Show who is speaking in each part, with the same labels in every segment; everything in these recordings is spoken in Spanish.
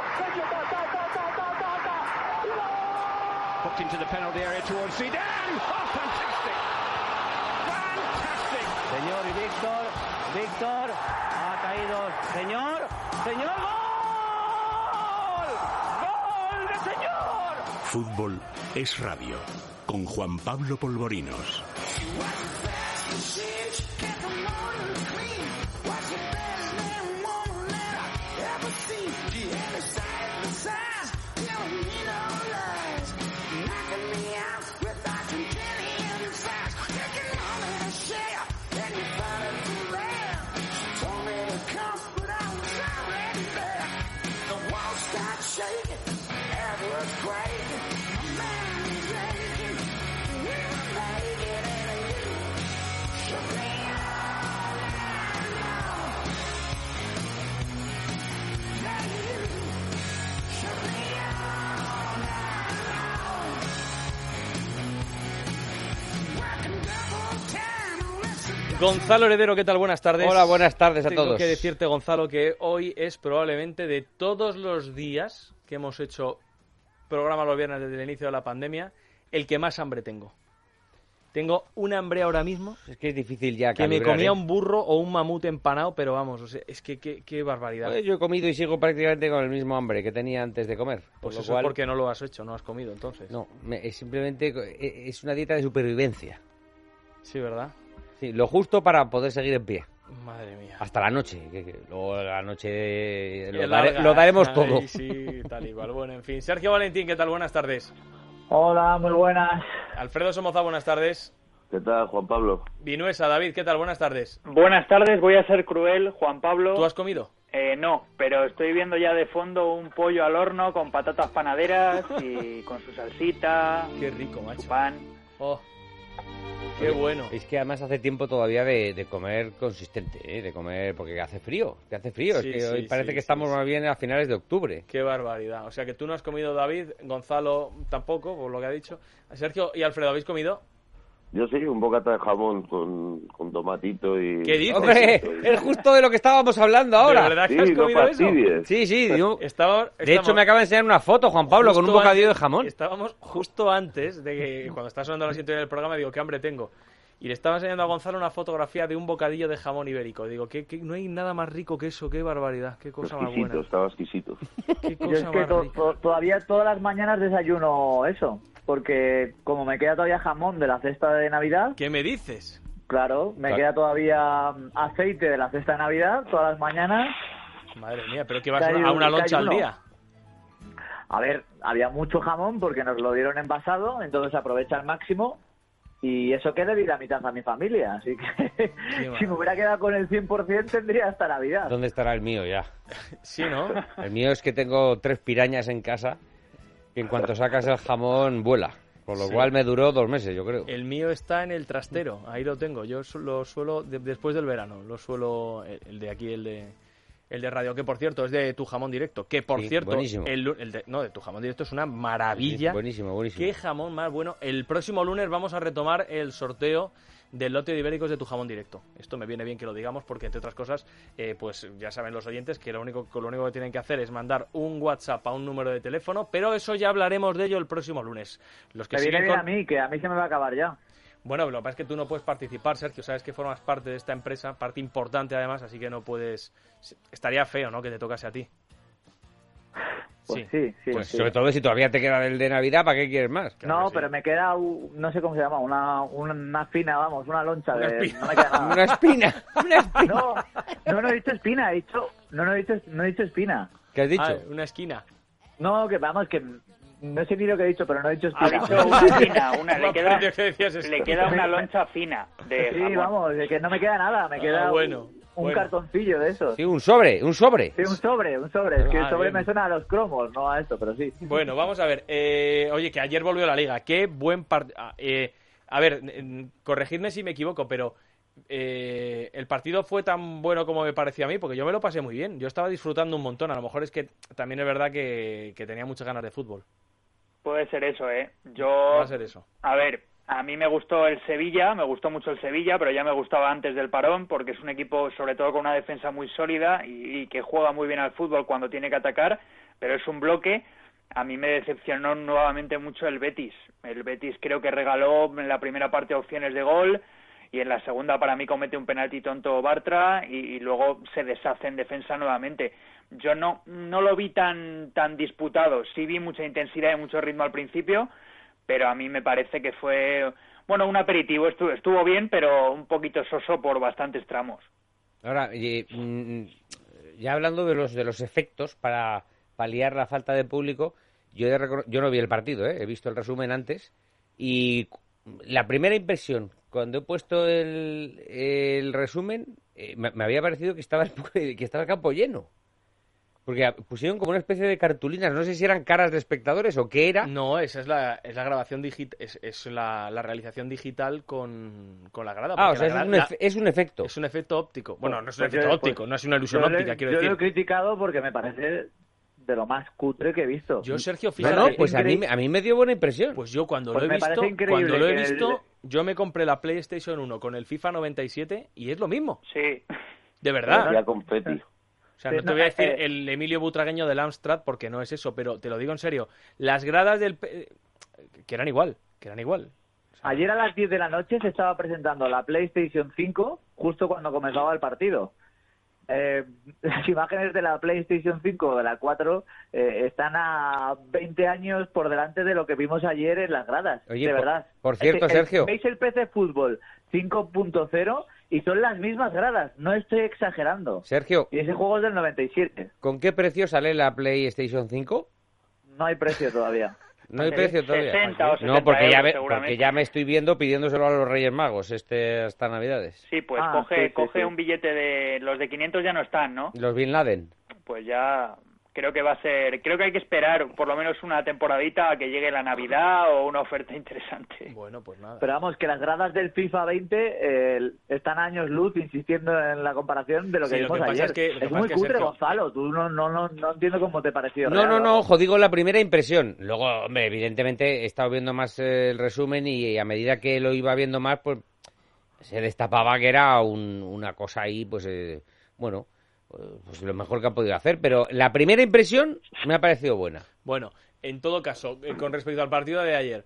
Speaker 1: Hooked into the penalty area towards Zidane. Oh, fantastic! Fantastic!
Speaker 2: Señor y Víctor, ha caído. Señor, ¡gol! ¡Gol de señor!
Speaker 3: Fútbol es radio, con Juan Pablo Polvorinos.
Speaker 4: Gonzalo Heredero, ¿qué tal? Buenas tardes.
Speaker 5: Hola, buenas tardes a todos.
Speaker 4: Tengo que decirte, Gonzalo, que hoy es probablemente de todos los días que hemos hecho programa los viernes desde el inicio de la pandemia, el que más hambre tengo. Tengo un hambre ahora mismo.
Speaker 5: Es que es difícil ya
Speaker 4: que me comía un burro o un mamut empanado, pero vamos, o sea, es que qué barbaridad.
Speaker 5: Yo he comido y sigo prácticamente con el mismo hambre que tenía antes de comer.
Speaker 4: Pues eso es porque no lo has hecho, no has comido entonces.
Speaker 5: No, simplemente es una dieta de supervivencia.
Speaker 4: Sí, ¿verdad?
Speaker 5: Sí, lo justo para poder seguir en pie.
Speaker 4: Madre mía.
Speaker 5: Hasta la noche, que luego la noche lo daremos todo.
Speaker 4: Sí, tal igual. Bueno, en fin. Sergio Valentín, ¿qué tal? Buenas tardes.
Speaker 6: Hola, muy buenas.
Speaker 4: Alfredo Somoza, buenas tardes.
Speaker 7: ¿Qué tal, Juan Pablo?
Speaker 4: Vinuesa, David, ¿qué tal? Buenas tardes.
Speaker 6: Buenas tardes, voy a ser cruel, Juan Pablo.
Speaker 4: ¿Tú has comido?
Speaker 6: No, pero estoy viendo ya de fondo un pollo al horno con patatas panaderas y con su salsita.
Speaker 4: Qué rico, macho.
Speaker 6: Pan.
Speaker 4: Oh, qué bueno.
Speaker 5: Es que además hace tiempo todavía de comer consistente, de comer, porque hace frío.
Speaker 4: Sí,
Speaker 5: es que hoy parece que estamos más bien a finales de octubre.
Speaker 4: Qué barbaridad. O sea que tú no has comido, David, Gonzalo tampoco, por lo que ha dicho. Sergio y Alfredo, ¿habéis comido?
Speaker 7: Yo sí, un bocata de jamón con tomatito y...
Speaker 4: ¿Qué dices?
Speaker 5: ¡Hombre! Es justo de lo que estábamos hablando ahora.
Speaker 4: ¿De verdad que has comido eso?
Speaker 5: Sí.
Speaker 4: De
Speaker 5: hecho, me acaba de enseñar una foto, Juan Pablo, con un bocadillo de jamón.
Speaker 4: Estábamos justo antes de que, cuando está sonando la sintonía del programa, digo, qué hambre tengo. Y le estaba enseñando a Gonzalo una fotografía de un bocadillo de jamón ibérico. Digo, que no hay nada más rico que eso, qué barbaridad, qué cosa más buena.
Speaker 7: Estaba exquisito.
Speaker 4: Qué
Speaker 6: Yo es
Speaker 4: cosa
Speaker 6: que
Speaker 4: más rica.
Speaker 6: todavía todas las mañanas desayuno eso, porque como me queda todavía jamón de la cesta de Navidad...
Speaker 4: ¿Qué me dices?
Speaker 6: Claro, me queda todavía aceite de la cesta de Navidad todas las mañanas.
Speaker 4: Madre mía, ¿pero qué vas a una loncha al día?
Speaker 6: A ver, había mucho jamón porque nos lo dieron envasado, entonces aprovecha al máximo. Y eso que le di la mitad a mi familia, así que si me hubiera quedado con el 100% tendría hasta Navidad.
Speaker 5: ¿Dónde estará el mío ya?
Speaker 4: Sí, ¿no?
Speaker 5: El mío es que tengo 3 pirañas en casa que en cuanto sacas el jamón vuela. Por lo cual me duró 2 meses, yo creo.
Speaker 4: El mío está en el trastero, ahí lo tengo. Yo lo suelo, después del verano, lo suelo, el de aquí, el de radio, que por cierto es de Tu Jamón Directo, que por cierto,
Speaker 5: buenísimo.
Speaker 4: de Tu Jamón Directo es una maravilla.
Speaker 5: Sí, buenísimo.
Speaker 4: Qué jamón más bueno. El próximo lunes vamos a retomar el sorteo del lote de ibéricos de Tu Jamón Directo. Esto me viene bien que lo digamos porque, entre otras cosas, pues ya saben los oyentes que lo único que tienen que hacer es mandar un WhatsApp a un número de teléfono, pero eso ya hablaremos de ello el próximo lunes. Los que
Speaker 6: me viene bien a mí, que a mí se me va a acabar ya.
Speaker 4: Bueno, lo que pasa es que tú no puedes participar, Sergio, sabes que formas parte de esta empresa, parte importante además, así que no puedes... Estaría feo, ¿no?, que te tocase a ti.
Speaker 6: Pues sí.
Speaker 5: Pues sobre todo si todavía te queda el de Navidad, ¿para qué quieres más?
Speaker 6: Claro, no, pero me queda, no sé cómo se llama, una espina, vamos, una loncha
Speaker 4: una
Speaker 6: de...
Speaker 4: espina.
Speaker 6: No me queda nada.
Speaker 5: Una espina.
Speaker 6: No he dicho espina, no he dicho espina.
Speaker 5: ¿Qué has dicho?
Speaker 4: Ah, una esquina.
Speaker 6: No, que vamos, que no sé ni lo que he dicho, pero no he dicho
Speaker 2: Ha
Speaker 6: espina.
Speaker 2: dicho una fina, le queda una
Speaker 6: Me-
Speaker 2: loncha fina de
Speaker 6: Sí,
Speaker 2: jamón.
Speaker 6: vamos, es que no me queda nada, me queda
Speaker 4: bueno.
Speaker 6: un cartoncillo de esos.
Speaker 5: Sí, un sobre.
Speaker 6: Sí, un sobre. Es que el
Speaker 4: Ah,
Speaker 6: sobre
Speaker 4: bien.
Speaker 6: me suena a los cromos, no a esto, pero sí.
Speaker 4: Bueno, vamos a ver. Oye, que ayer volvió la Liga. Qué buen partido. A ver, corregidme si me equivoco, pero el partido fue tan bueno como me parecía a mí, porque yo me lo pasé muy bien. Yo estaba disfrutando un montón. A lo mejor es que también es verdad que tenía muchas ganas de fútbol.
Speaker 2: Puede ser eso, ¿eh?
Speaker 4: Va a ser eso.
Speaker 2: A ver, A mí me gustó el Sevilla, me gustó mucho el Sevilla, pero ya me gustaba antes del parón, porque es un equipo sobre todo con una defensa muy sólida y que juega muy bien al fútbol cuando tiene que atacar, pero es un bloque. A mí me decepcionó nuevamente mucho el Betis. El Betis creo que regaló en la primera parte opciones de gol y en la segunda para mí comete un penalti tonto Bartra y luego se deshace en defensa nuevamente. Yo no lo vi tan disputado, sí vi mucha intensidad y mucho ritmo al principio, pero a mí me parece que fue, bueno, un aperitivo, estuvo bien, pero un poquito soso por bastantes tramos.
Speaker 5: Ahora, ya hablando de los efectos para paliar la falta de público, yo no vi el partido, he visto el resumen antes, y la primera impresión, cuando he puesto el resumen, me había parecido que estaba el campo lleno. Porque pusieron como una especie de cartulinas, no sé si eran caras de espectadores o qué era.
Speaker 4: No, esa es la grabación digital, es la realización digital con la grada.
Speaker 5: Ah, o sea, es un efecto.
Speaker 4: Es un efecto óptico. Bueno, no es un efecto óptico, no es una ilusión óptica, quiero decir.
Speaker 6: Yo lo he criticado porque me parece de lo más cutre que he visto.
Speaker 4: Yo, Sergio, fíjate...
Speaker 5: No, pues a mí me dio buena impresión.
Speaker 4: Pues yo cuando lo he visto, yo me compré la PlayStation 1 con el FIFA 97 y es lo mismo.
Speaker 2: Sí.
Speaker 4: De verdad.
Speaker 7: Ya confeti.
Speaker 4: O sea, no te voy a decir el Emilio Butragueño del Amstrad porque no es eso, pero te lo digo en serio. Las gradas que eran igual. O sea,
Speaker 6: ayer a las 10 de la noche se estaba presentando la PlayStation 5 justo cuando comenzaba el partido. Las imágenes de la PlayStation 5 o de la 4 están a 20 años por delante de lo que vimos ayer en las gradas.
Speaker 5: Oye,
Speaker 6: de verdad.
Speaker 5: Por cierto, Sergio.
Speaker 6: Veis el PC Fútbol 5.0 y son las mismas gradas, no estoy exagerando.
Speaker 5: Sergio.
Speaker 6: Y ese juego es del 97.
Speaker 5: ¿Con qué precio sale la PlayStation 5?
Speaker 6: No hay precio todavía.
Speaker 5: No hay precio todavía.
Speaker 2: 60 o 70
Speaker 5: no, porque
Speaker 2: euros,
Speaker 5: ya me estoy viendo pidiéndoselo a los Reyes Magos hasta Navidades.
Speaker 2: Sí, pues coge un billete de... Los de 500 ya no están, ¿no?
Speaker 5: Los Bin Laden.
Speaker 2: Pues ya... Creo que hay que esperar por lo menos una temporadita a que llegue la Navidad o una oferta interesante.
Speaker 4: Bueno, pues nada.
Speaker 6: Pero vamos, que las gradas del FIFA 20 están a años luz insistiendo en la comparación de lo que vimos ayer. Es muy cutre, Sergio, Gonzalo. Tú no entiendo cómo te pareció.
Speaker 5: No, ojo, digo la primera impresión. Luego, hombre, evidentemente he estado viendo más el resumen y a medida que lo iba viendo más, pues se destapaba que era una cosa ahí, pues bueno... Pues lo mejor que ha podido hacer, pero la primera impresión me ha parecido buena.
Speaker 4: Bueno, en todo caso, con respecto al partido de ayer,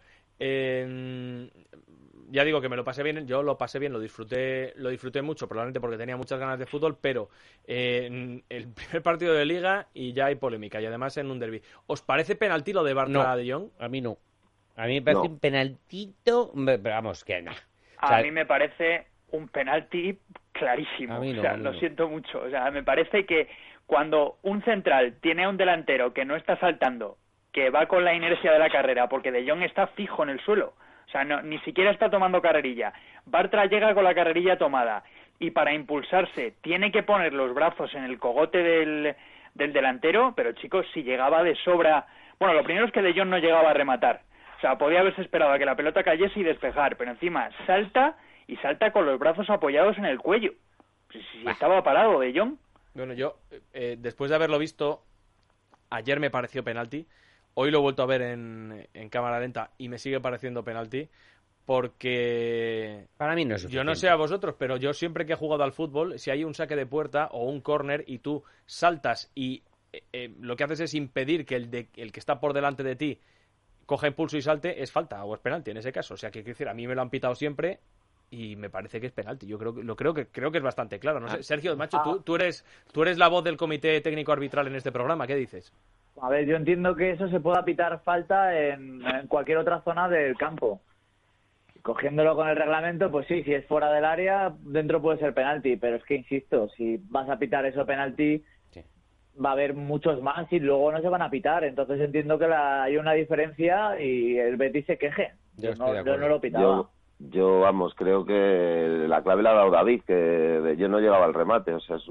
Speaker 4: ya digo que me lo pasé bien, yo lo pasé bien, lo disfruté mucho, probablemente porque tenía muchas ganas de fútbol, pero el primer partido de Liga y ya hay polémica, y además en un derbi. ¿Os parece penalti lo de Bartra de Jong?
Speaker 5: A mí no. A mí me parece un penaltito, pero vamos, que no. O sea,
Speaker 2: a mí me parece un penalti clarísimo. Lo siento mucho. O sea, me parece que cuando un central tiene a un delantero que no está saltando, que va con la inercia de la carrera, porque De Jong está fijo en el suelo, o sea, ni siquiera está tomando carrerilla. Bartra llega con la carrerilla tomada y para impulsarse tiene que poner los brazos en el cogote del delantero, pero chicos, si llegaba de sobra... Bueno, lo primero es que De Jong no llegaba a rematar. O sea, podía haberse esperado a que la pelota cayese y despejar, pero encima salta con los brazos apoyados en el cuello. Si estaba parado De Jong.
Speaker 4: Bueno, yo, después de haberlo visto, ayer me pareció penalti, hoy lo he vuelto a ver en cámara lenta y me sigue pareciendo penalti, porque...
Speaker 5: Para mí no es suficiente.
Speaker 4: Yo no sé a vosotros, pero yo siempre que he jugado al fútbol, si hay un saque de puerta o un córner y tú saltas y lo que haces es impedir que el que está por delante de ti coja impulso y salte, es falta o es penalti en ese caso. O sea, que quiero decir, a mí me lo han pitado siempre... Y me parece que es penalti. Yo creo que es bastante claro. No sé, Sergio, macho, tú eres la voz del comité técnico arbitral en este programa. ¿Qué dices?
Speaker 6: A ver, yo entiendo que eso se pueda pitar falta en cualquier otra zona del campo. Cogiéndolo con el reglamento, pues sí, si es fuera del área, dentro puede ser penalti. Pero es que, insisto, si vas a pitar eso penalti, va a haber muchos más y luego no se van a pitar. Entonces entiendo que hay una diferencia y el Betis se queje. Yo no lo pitaba.
Speaker 7: Yo, vamos, creo que la clave la ha dado David, que yo no llegaba al remate. O sea,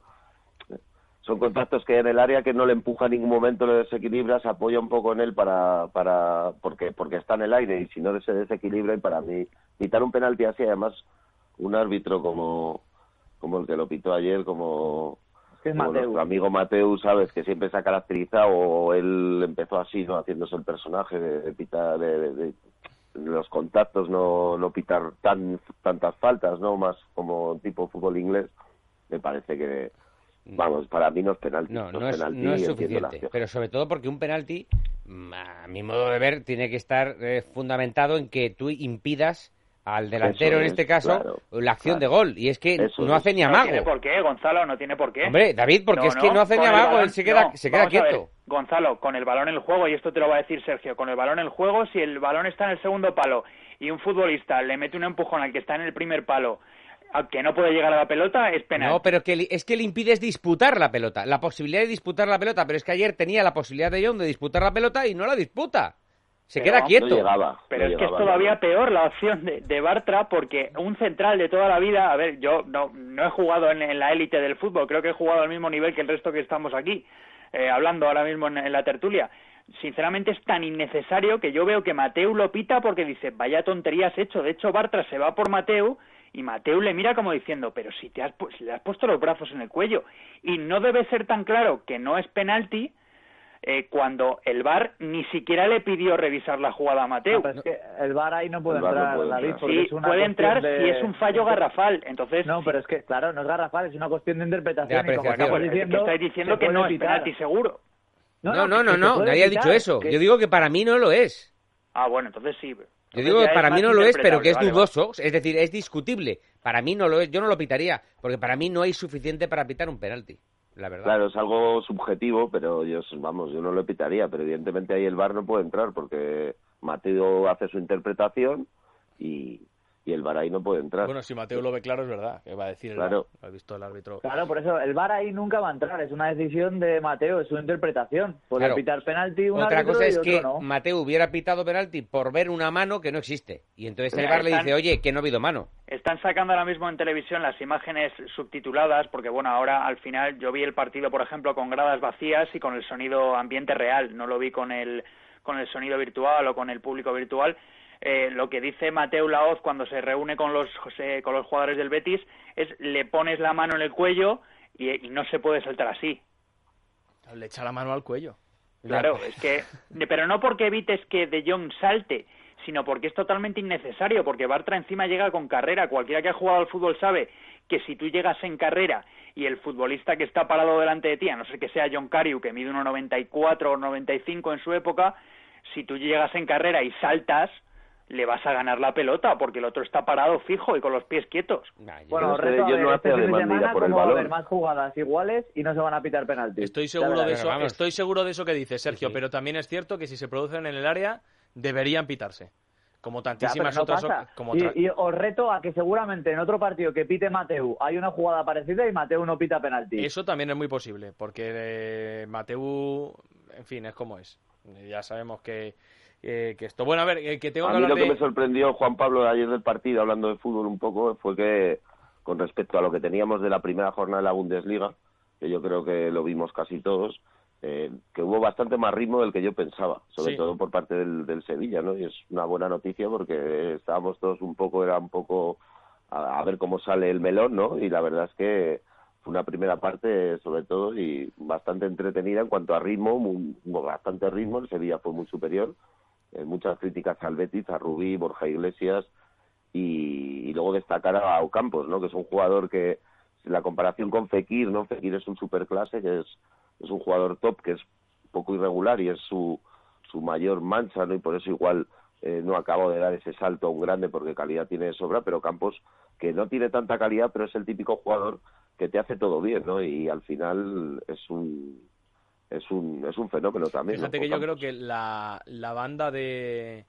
Speaker 7: son contactos que hay en el área que no le empuja en ningún momento, le desequilibra, se apoya un poco en él porque está en el aire y si no se desequilibra. Y para mí, quitar un penalti así, además, un árbitro como el que lo pitó ayer, como nuestro amigo Mateu, ¿sabes? Que siempre se ha caracterizado, o él empezó así, ¿no? Haciéndose el personaje de pitar, los contactos no pitar tantas faltas, ¿no? Más como tipo fútbol inglés, me parece que, vamos, para mí no es penalti.
Speaker 5: No es suficiente, pero sobre todo porque un penalti, a mi modo de ver, tiene que estar fundamentado en que tú impidas al delantero, en este caso, la acción de gol. Y es que no hace ni amago.
Speaker 2: No tiene por qué, Gonzalo, no tiene por qué.
Speaker 5: Hombre, David, porque es que no hace ni amago, él se queda quieto.
Speaker 2: Gonzalo, con el balón en el juego, y esto te lo va a decir Sergio, con el balón en el juego, si el balón está en el segundo palo y un futbolista le mete un empujón al que está en el primer palo, al que no puede llegar a la pelota, es penal.
Speaker 5: No, pero es que le impides disputar la pelota, la posibilidad de disputar la pelota, pero es que ayer tenía la posibilidad de John de disputar la pelota y no la disputa. Se queda quieto.
Speaker 2: Pero es que es todavía peor la opción de Bartra, porque un central de toda la vida, a ver, yo no he jugado en la élite del fútbol, creo que he jugado al mismo nivel que el resto que estamos aquí, hablando ahora mismo en la tertulia. Sinceramente es tan innecesario que yo veo que Mateu lo pita porque dice, vaya tontería has hecho. De hecho, Bartra se va por Mateu y Mateu le mira como diciendo, pero si le has puesto los brazos en el cuello. Y no debe ser tan claro que no es penalti cuando el VAR ni siquiera le pidió revisar la jugada a Mateu.
Speaker 6: No, pero es que el VAR ahí no puede entrar, David.
Speaker 2: Sí, puede entrar si es un fallo garrafal. Entonces,
Speaker 6: no, pero es que, claro, no es garrafal, es una cuestión de interpretación.
Speaker 5: Y como
Speaker 6: estamos diciendo,
Speaker 2: estáis diciendo que no es penalti seguro.
Speaker 5: No, nadie ha dicho eso. Yo digo que para mí no lo es.
Speaker 2: Ah, bueno, entonces sí.
Speaker 5: Yo digo que para mí no lo es, pero que es dudoso. Es decir, es discutible. Para mí no lo es. Yo no lo pitaría, porque para mí no hay suficiente para pitar un penalti. La verdad.
Speaker 7: Claro, es algo subjetivo, pero yo no lo pitaría, pero evidentemente ahí el VAR no puede entrar porque Mateo hace su interpretación y el VAR ahí no puede entrar.
Speaker 4: Bueno, si Mateo lo ve claro es verdad, que va a decir
Speaker 7: claro.
Speaker 4: Lo ha visto el árbitro.
Speaker 6: Claro, por eso el VAR ahí nunca va a entrar, es una decisión de Mateo, es su interpretación. Puede pitar penalti un
Speaker 5: Otra cosa es que
Speaker 6: no.
Speaker 5: Mateo hubiera pitado penalti por ver una mano que no existe, y entonces el VAR le dice, oye, que no ha habido mano.
Speaker 2: Están sacando ahora mismo en televisión las imágenes subtituladas, porque bueno, ahora al final yo vi el partido, por ejemplo, con gradas vacías y con el sonido ambiente real, no lo vi con el sonido virtual o con el público virtual. Lo que dice Mateu Laoz cuando se reúne con los jugadores del Betis es le pones la mano en el cuello y no se puede saltar así.
Speaker 4: Le echa la mano al cuello.
Speaker 2: Claro, es que, pero no porque evites que De Jong salte, sino porque es totalmente innecesario, porque Bartra encima llega con carrera. Cualquiera que ha jugado al fútbol sabe que si tú llegas en carrera y el futbolista que está parado delante de ti, a no ser que sea John Cariu, que mide 1,94 o 95 en su época, si tú llegas en carrera y saltas, le vas a ganar la pelota porque el otro está parado fijo y con los pies quietos.
Speaker 6: Bueno, este fin de semana como va a haber más jugadas iguales y no se van a pitar penaltis.
Speaker 4: Estoy seguro de eso que dice Sergio, pero también es cierto que si se producen en el área deberían pitarse. Como tantísimas otras.
Speaker 6: Y os reto a que seguramente en otro partido que pite Mateu hay una jugada parecida y Mateu no pita penalti.
Speaker 4: Eso también es muy posible, porque Mateu, en fin, es como es. Ya sabemos que esto... Bueno, a ver, que tengo que hablar
Speaker 7: lo que me sorprendió, Juan Pablo, ayer del partido, hablando de fútbol un poco, fue que con respecto a lo que teníamos de la primera jornada de la Bundesliga, que yo creo que lo vimos casi todos, que hubo bastante más ritmo del que yo pensaba, sobre todo por parte del Sevilla, ¿no? Y es una buena noticia porque estábamos todos era un poco a ver cómo sale el melón, ¿no? Y la verdad es que fue una primera parte, sobre todo, y bastante entretenida en cuanto a ritmo, bastante ritmo. El Sevilla fue muy superior. Muchas críticas al Betis, a Rubí, Borja Iglesias y luego destacar a Ocampos, ¿no? Que es un jugador que, la comparación con Fekir, ¿no? Fekir es un superclase, que es un jugador top, que es un poco irregular y es su mayor mancha, ¿no? Y por eso igual no acabo de dar ese salto a un grande porque calidad tiene de sobra, pero Ocampos, que no tiene tanta calidad, pero es el típico jugador que te hace todo bien, ¿no? Y al final es un fenómeno también.
Speaker 4: Fíjate,
Speaker 7: ¿no?
Speaker 4: que yo creo que la banda de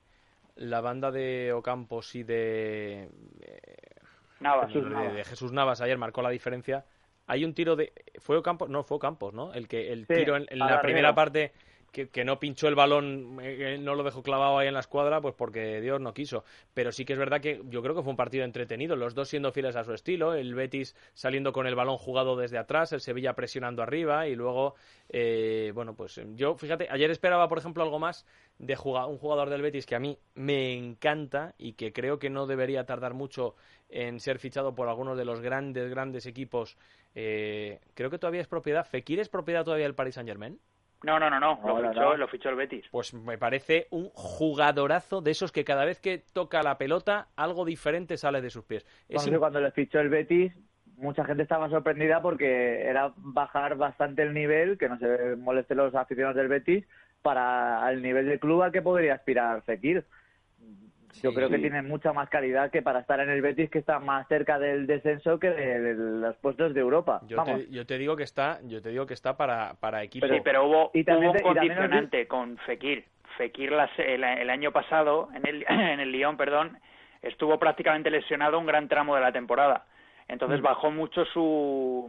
Speaker 4: Ocampos y de
Speaker 2: Navas,
Speaker 4: de Jesús Navas ayer marcó la diferencia. Hay un tiro fue Ocampos, ¿no? El tiro en la primera parte que no pinchó el balón, no lo dejó clavado ahí en la escuadra, pues porque Dios no quiso. Pero sí que es verdad que yo creo que fue un partido entretenido, los dos siendo fieles a su estilo, el Betis saliendo con el balón jugado desde atrás, el Sevilla presionando arriba y luego, bueno, pues yo, fíjate, ayer esperaba, por ejemplo, algo más de un jugador del Betis que a mí me encanta y que creo que no debería tardar mucho en ser fichado por algunos de los grandes equipos. Creo que todavía es propiedad. ¿Fekir es propiedad todavía del Paris Saint-Germain?
Speaker 2: No. Lo fichó el Betis.
Speaker 4: Pues me parece un jugadorazo de esos que cada vez que toca la pelota, algo diferente sale de sus pies.
Speaker 6: Cuando le fichó el Betis, mucha gente estaba sorprendida porque era bajar bastante el nivel, que no se molesten los aficionados del Betis, para el nivel del club al que podría aspirar Fekir. Yo creo que tiene mucha más calidad que para estar en el Betis, que está más cerca del descenso que de los puestos de Europa.
Speaker 4: Yo te digo que está para equipo.
Speaker 2: Pero hubo un condicionante con Fekir. Fekir el año pasado en el Lyon, estuvo prácticamente lesionado un gran tramo de la temporada. Entonces bajó mucho su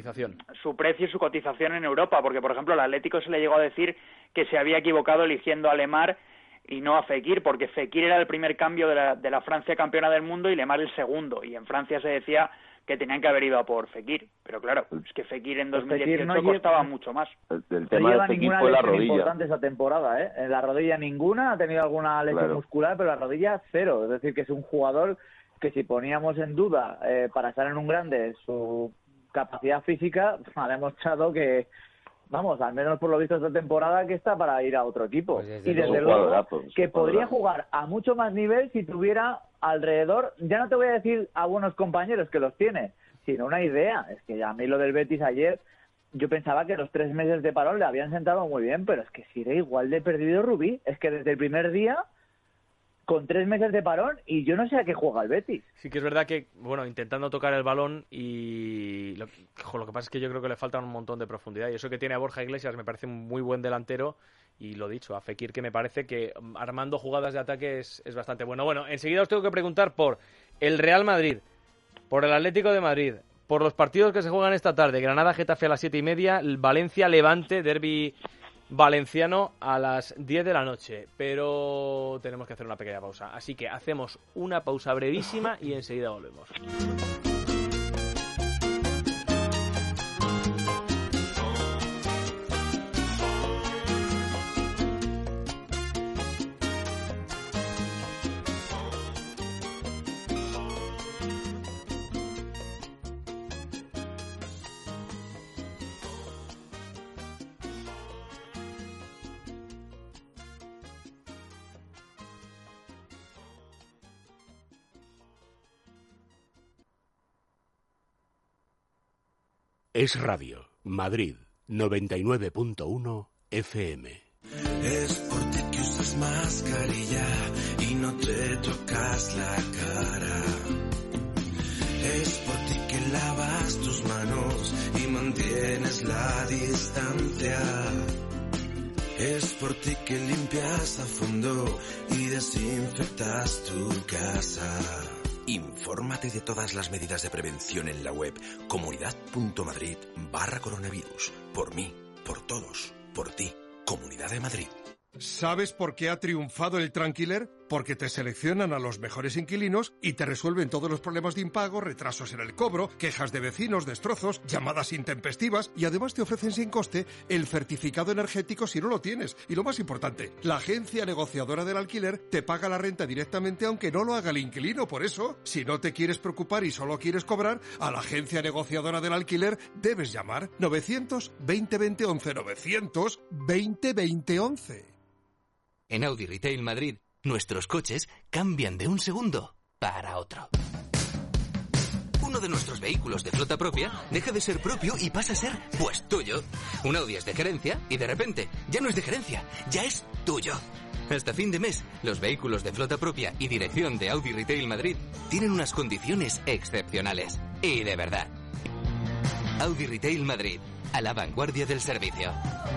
Speaker 2: precio y su cotización en Europa, porque por ejemplo al Atlético se le llegó a decir que se había equivocado eligiendo a Lemar y no a Fekir, porque Fekir era el primer cambio de la Francia campeona del mundo y Lemar el segundo, y en Francia se decía que tenían que haber ido a por Fekir, pero claro, es que Fekir en 2018 costaba mucho más.
Speaker 7: El tema de Fekir fue la rodilla.
Speaker 6: Importante esa temporada, ¿eh? En la rodilla ninguna, ha tenido alguna lesión muscular, pero la rodilla cero, es decir, que es un jugador que si poníamos en duda para estar en un grande su capacidad física, ha demostrado que, vamos, al menos por lo visto esta temporada, que está para ir a otro equipo.
Speaker 5: Pues
Speaker 6: y desde luego que podría jugar a mucho más nivel si tuviera alrededor, ya no te voy a decir a buenos compañeros, que los tiene, sino una idea. Es que a mí lo del Betis ayer, yo pensaba que los 3 meses de parón le habían sentado muy bien, pero es que sigue igual de perdido Rubí. Es que desde el primer día, con 3 meses de parón, y yo no sé a qué juega el Betis.
Speaker 4: Sí que es verdad que, intentando tocar el balón y lo que pasa es que yo creo que le falta un montón de profundidad, y eso que tiene a Borja Iglesias me parece un muy buen delantero, y lo dicho, a Fekir, que me parece que armando jugadas de ataque es bastante bueno. Bueno, enseguida os tengo que preguntar por el Real Madrid, por el Atlético de Madrid, por los partidos que se juegan esta tarde, Granada-Getafe a las 7:30, Valencia-Levante, derbi valenciano a las 10 de la noche, pero tenemos que hacer una pequeña pausa, así que hacemos una pausa brevísima y enseguida volvemos.
Speaker 3: Es Radio, Madrid, 99.1 FM.
Speaker 8: Es por ti que usas mascarilla y no te tocas la cara. Es por ti que lavas tus manos y mantienes la distancia. Es por ti que limpias a fondo y desinfectas tu casa. Infórmate de todas las medidas de prevención en la web comunidad.madrid/coronavirus. Por mí, por todos, por ti. Comunidad de Madrid.
Speaker 9: ¿Sabes por qué ha triunfado el Tranquiler? Porque te seleccionan a los mejores inquilinos y te resuelven todos los problemas de impago, retrasos en el cobro, quejas de vecinos, destrozos, llamadas intempestivas, y además te ofrecen sin coste el certificado energético si no lo tienes. Y lo más importante, la agencia negociadora del alquiler te paga la renta directamente aunque no lo haga el inquilino. Por eso, si no te quieres preocupar y solo quieres cobrar, a la agencia negociadora del alquiler debes llamar 900-2020-11, 900-2020-11.
Speaker 10: En Audi Retail Madrid, nuestros coches cambian de un segundo para otro. Uno de nuestros vehículos de flota propia deja de ser propio y pasa a ser, pues, tuyo. Un Audi es de gerencia y de repente ya no es de gerencia, ya es tuyo. Hasta fin de mes, los vehículos de flota propia y dirección de Audi Retail Madrid tienen unas condiciones excepcionales. Y de verdad. Audi Retail Madrid, a la vanguardia del servicio.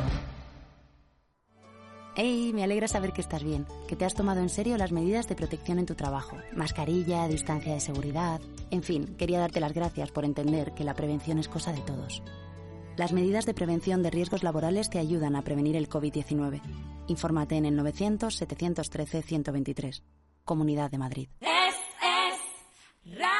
Speaker 11: Hey, me alegra saber que estás bien, que te has tomado en serio las medidas de protección en tu trabajo. Mascarilla, distancia de seguridad... En fin, quería darte las gracias por entender que la prevención es cosa de todos. Las medidas de prevención de riesgos laborales te ayudan a prevenir el COVID-19. Infórmate en el 900-713-123. Comunidad de Madrid.
Speaker 12: Es Radio.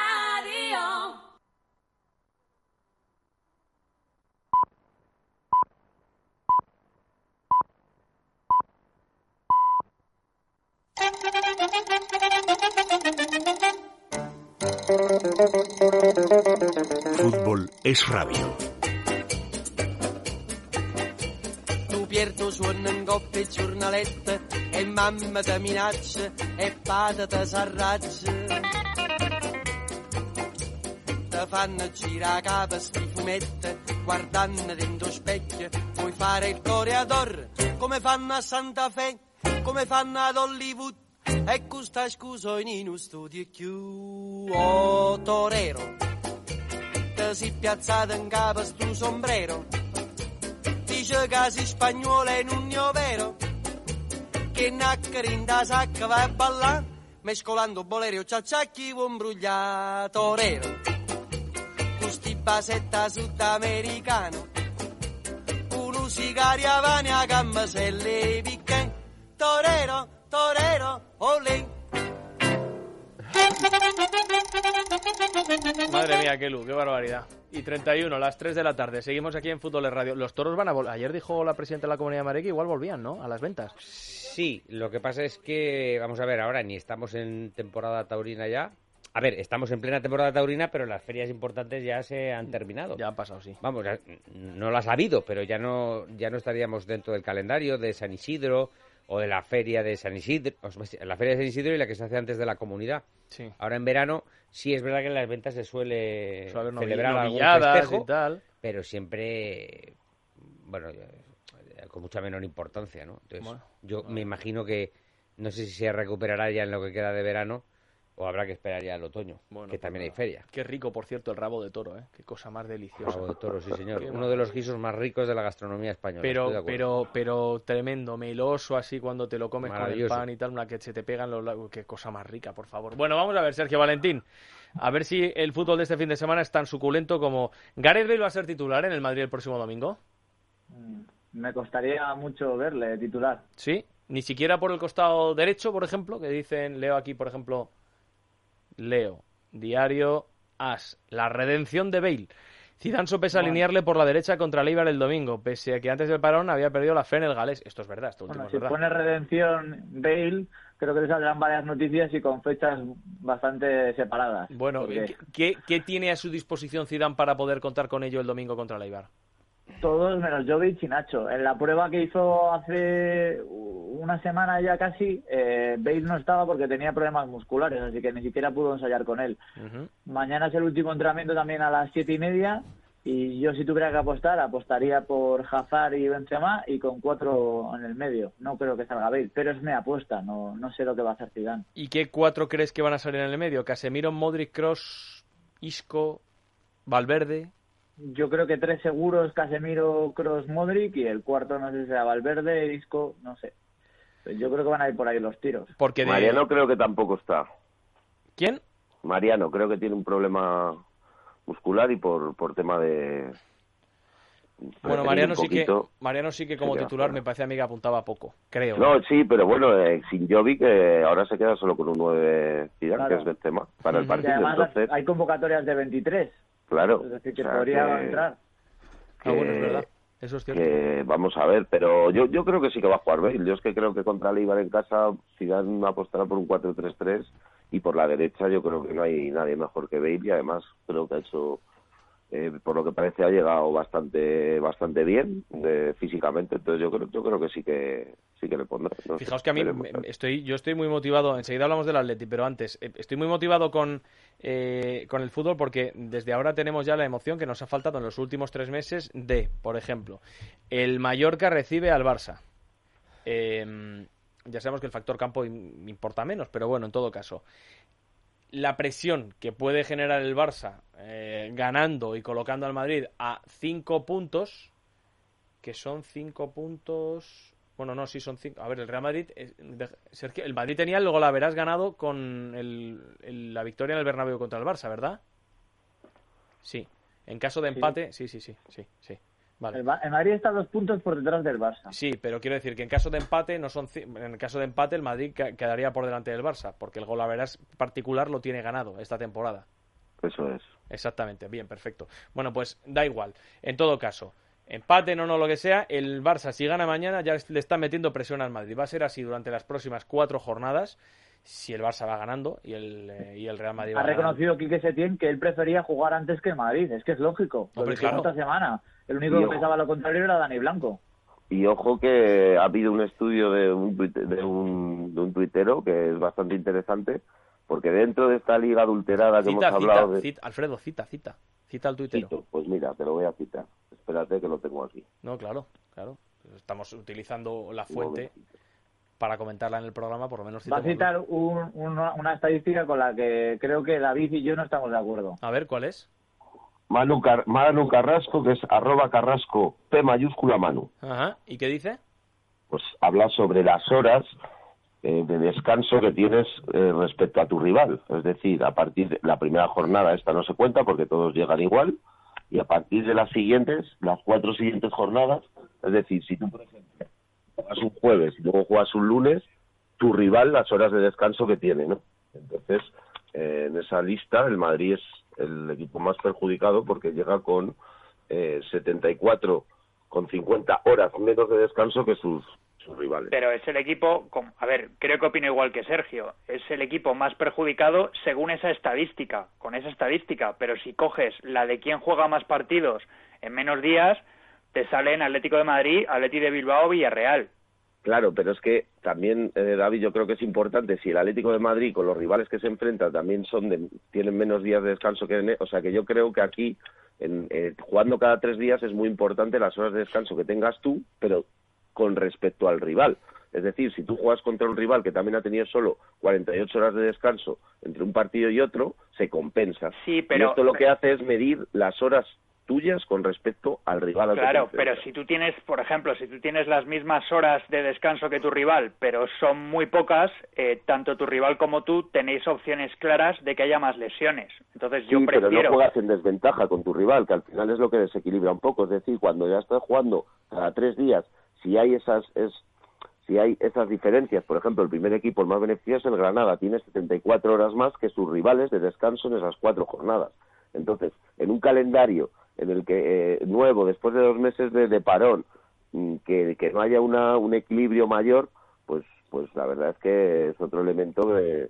Speaker 3: Fútbol es radio.
Speaker 13: Pierto suona in coppia e giornalette e mamma ti minaccia e padre ti s'arraggia. Ti fanno girare capo sti fumette guardando dentro specchio, puoi fare il coreador come fanno a Santa Fe, come fanno ad Hollywood e questa scusa in uno studio più. Oh torero, ti si piazzato in capo sto sombrero, dice che sei spagnolo e non è vero, che naccari in da sacca vai a ballare, mescolando bolero e ciacciacchi un brugliato torero, con sti basetta sudamericano, uno sigaria vani a gamma se le piccan, torero, torero, olé.
Speaker 4: Madre mía, qué luz, qué barbaridad. Y 31, las 3 de la tarde. Seguimos aquí en Fútbol Radio. Los toros van a volver. Ayer dijo la presidenta de la Comunidad de Madrid que igual volvían, ¿no? A las ventas.
Speaker 5: Sí, lo que pasa es que, vamos a ver, ahora ni estamos en temporada taurina ya. A ver, estamos en plena temporada taurina, pero las ferias importantes ya se han terminado.
Speaker 4: Ya han pasado, sí.
Speaker 5: Vamos, no las ha habido, pero ya no estaríamos dentro del calendario de San Isidro o de la feria de San Isidro, la feria de San Isidro y la que se hace antes de la comunidad.
Speaker 4: Sí.
Speaker 5: Ahora en verano sí es verdad que en las ventas se suele celebrar algún
Speaker 4: novilladas
Speaker 5: festejo,
Speaker 4: y tal,
Speaker 5: pero siempre, bueno, con mucha menor importancia, ¿no? Entonces, yo me imagino que no sé si se recuperará ya en lo que queda de verano o habrá que esperar ya al otoño, que también hay feria.
Speaker 4: Qué rico, por cierto, el rabo de toro, ¿eh? Qué cosa más deliciosa.
Speaker 5: Rabo de toro, sí, señor. Uno de los guisos más ricos de la gastronomía española.
Speaker 4: Pero tremendo, meloso así cuando te lo comes con el pan y tal, una que se te pegan los labios. Qué cosa más rica, por favor. Bueno, vamos a ver, Sergio Valentín. A ver si el fútbol de este fin de semana es tan suculento como... ¿Gareth Bale va a ser titular en el Madrid el próximo domingo?
Speaker 6: Me costaría mucho verle titular.
Speaker 4: ¿Sí? Ni siquiera por el costado derecho, por ejemplo, que dicen, leo aquí, por ejemplo... Diario AS, la redención de Bale. Zidane sopesa alinearle por la derecha contra el Eibar el domingo, pese a que antes del parón había perdido la fe en el galés. Esto es verdad, esto último es verdad.
Speaker 6: Si pone redención Bale, creo que te saldrán varias noticias y con fechas bastante separadas.
Speaker 4: Bueno, porque... ¿qué tiene a su disposición Zidane para poder contar con ello el domingo contra el Eibar?
Speaker 6: Todos menos Jovic y Nacho. En la prueba que hizo hace una semana ya casi, Bale no estaba porque tenía problemas musculares, así que ni siquiera pudo ensayar con él. Mañana es el último entrenamiento también a las 7:30 y yo si tuviera que apostaría por Hazard y Benzema y con 4 en el medio. No creo que salga Bale, pero es mi apuesta, no sé lo que va a hacer Zidane.
Speaker 4: ¿Y qué 4 crees que van a salir en el medio? Casemiro, Modric, Kroos, Isco, Valverde...
Speaker 6: Yo creo que 3 seguros, Casemiro, Kroos, Modric, y el cuarto no sé si será Valverde, Isco, no sé. Yo creo que van a ir por ahí los tiros.
Speaker 7: Porque Mariano creo que tampoco está.
Speaker 4: ¿Quién?
Speaker 7: Mariano, creo que tiene un problema muscular y por tema de...
Speaker 4: Bueno, Mariano sí que como titular me parece a mí que apuntaba poco, creo.
Speaker 7: No, sí, pero bueno, sin Jovic ahora se queda solo con un 9 Zidane, que es Benzema, para el partido.
Speaker 6: Y además
Speaker 7: entonces...
Speaker 6: hay convocatorias de 23.
Speaker 7: Claro.
Speaker 6: Es decir, que podría entrar.
Speaker 4: Bueno, es verdad. Eso es cierto.
Speaker 7: Vamos a ver, pero yo creo que sí que va a jugar Bale. Yo es que creo que contra el Eibar en casa Zidane apostará por un 4-3-3 y por la derecha yo creo que no hay nadie mejor que Bale y además creo que ha hecho, por lo que parece, ha llegado bastante bien físicamente. Entonces yo creo que sí que le pondrá. No
Speaker 4: Fijaos que a mí yo estoy muy motivado. Enseguida hablamos del Atleti, pero antes estoy muy motivado con el fútbol porque desde ahora tenemos ya la emoción que nos ha faltado en los últimos 3 meses de, por ejemplo, el Mallorca recibe al Barça. Ya sabemos que el factor campo importa menos, pero bueno, en todo caso, la presión que puede generar el Barça ganando y colocando al Madrid a 5 puntos, que son 5 puntos... Bueno, no, sí son 5. A ver, el Real Madrid... Sergio, el Madrid tenía el golaveras ganado con la victoria en el Bernabéu contra el Barça, ¿verdad? Sí. En caso de empate... Sí. Vale.
Speaker 6: El Madrid está 2 puntos por detrás del Barça.
Speaker 4: Sí, pero quiero decir que en caso de empate en el caso de empate el Madrid quedaría por delante del Barça, porque el golaveras particular lo tiene ganado esta temporada.
Speaker 7: Eso es.
Speaker 4: Exactamente, bien, perfecto. Bueno, pues da igual. En todo caso, empate no, lo que sea, el Barça si gana mañana ya le está metiendo presión al Madrid. Va a ser así durante las próximas 4 jornadas. Si el Barça va ganando y el Real Madrid va
Speaker 6: ganando. Ha reconocido Quique Setién que él prefería jugar antes que el Madrid. Es que es lógico. Lo
Speaker 4: claro.
Speaker 6: Esta semana. El único que pensaba lo contrario era Dani Blanco.
Speaker 7: Y ojo que ha habido un estudio de un tuitero que es bastante interesante, porque dentro de esta liga adulterada que hemos hablado...
Speaker 4: Alfredo, cita al tuitero.
Speaker 7: Pues mira, te lo voy a citar. Espérate que lo tengo aquí.
Speaker 4: No, claro. Estamos utilizando la fuente para comentarla en el programa, por lo menos...
Speaker 6: Va a citar una estadística con la que creo que David y yo no estamos de acuerdo.
Speaker 4: A ver, ¿cuál es?
Speaker 7: Manu Carrasco, que es @Carrasco, P mayúscula Manu.
Speaker 4: Ajá, ¿y qué dice?
Speaker 7: Pues habla sobre las horas de descanso que tienes respecto a tu rival. Es decir, a partir de la primera jornada esta no se cuenta porque todos llegan igual, y a partir de las siguientes, las 4 siguientes jornadas, es decir, si tú, por ejemplo, juegas un jueves y luego juegas un lunes, tu rival las horas de descanso que tiene, ¿no? Entonces, en esa lista el Madrid es el equipo más perjudicado porque llega con 74,50 horas menos de descanso que sus rivales.
Speaker 2: Pero es el equipo, creo que opino igual que Sergio, es el equipo más perjudicado según esa estadística, con esa estadística, pero si coges la de quién juega más partidos en menos días, te salen Atlético de Madrid, Atlético de Bilbao, Villarreal.
Speaker 7: Claro, pero es que también, David, yo creo que es importante, si el Atlético de Madrid con los rivales que se enfrentan también tienen menos días de descanso o sea que yo creo que aquí, jugando cada 3 días, es muy importante las horas de descanso que tengas tú, pero con respecto al rival. Es decir, si tú juegas contra un rival que también ha tenido solo 48 horas de descanso entre un partido y otro, se compensa.
Speaker 2: Sí, pero...
Speaker 7: Y esto lo que hace es medir las horas tuyas con respecto al rival.
Speaker 2: Claro, pero si tú tienes, por ejemplo, las mismas horas de descanso que tu rival, pero son muy pocas, tanto tu rival como tú tenéis opciones claras de que haya más lesiones. Entonces yo prefiero...
Speaker 7: pero no juegas en desventaja con tu rival, que al final es lo que desequilibra un poco. Es decir, cuando ya estás jugando cada 3 días, si hay esas diferencias, por ejemplo, el primer equipo, el más beneficioso, el Granada, tiene 74 horas más que sus rivales de descanso en esas 4 jornadas. Entonces, en un calendario en el que nuevo, después de 2 meses de parón, que no haya un equilibrio mayor, pues la verdad es que es otro elemento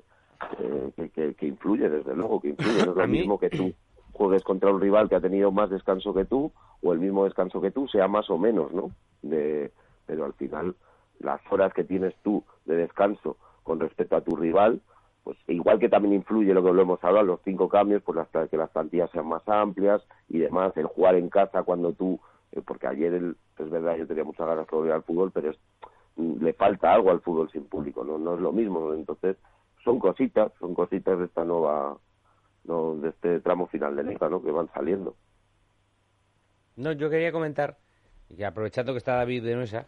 Speaker 7: que influye, desde luego, que influye. No es lo mismo que tú juegues contra un rival que ha tenido más descanso que tú, o el mismo descanso que tú, sea más o menos, ¿no? Pero al final, las horas que tienes tú de descanso con respecto a tu rival, pues igual que también influye lo que lo hemos hablado, los 5 cambios, pues que las plantillas sean más amplias y demás, el jugar en casa cuando tú, porque ayer es verdad, yo tenía muchas ganas de volver al fútbol, pero le falta algo al fútbol sin público, no es lo mismo, ¿no? Entonces son cositas de esta de este tramo final de liga, ¿no? Que van saliendo.
Speaker 5: No, yo quería comentar, y aprovechando que está David de Nuesa,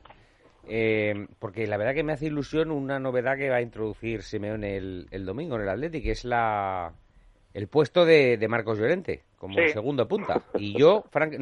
Speaker 5: porque la verdad que me hace ilusión una novedad que va a introducir Simeone el domingo en el Atleti, que es el puesto de Marcos Llorente como segundo punta. Y yo,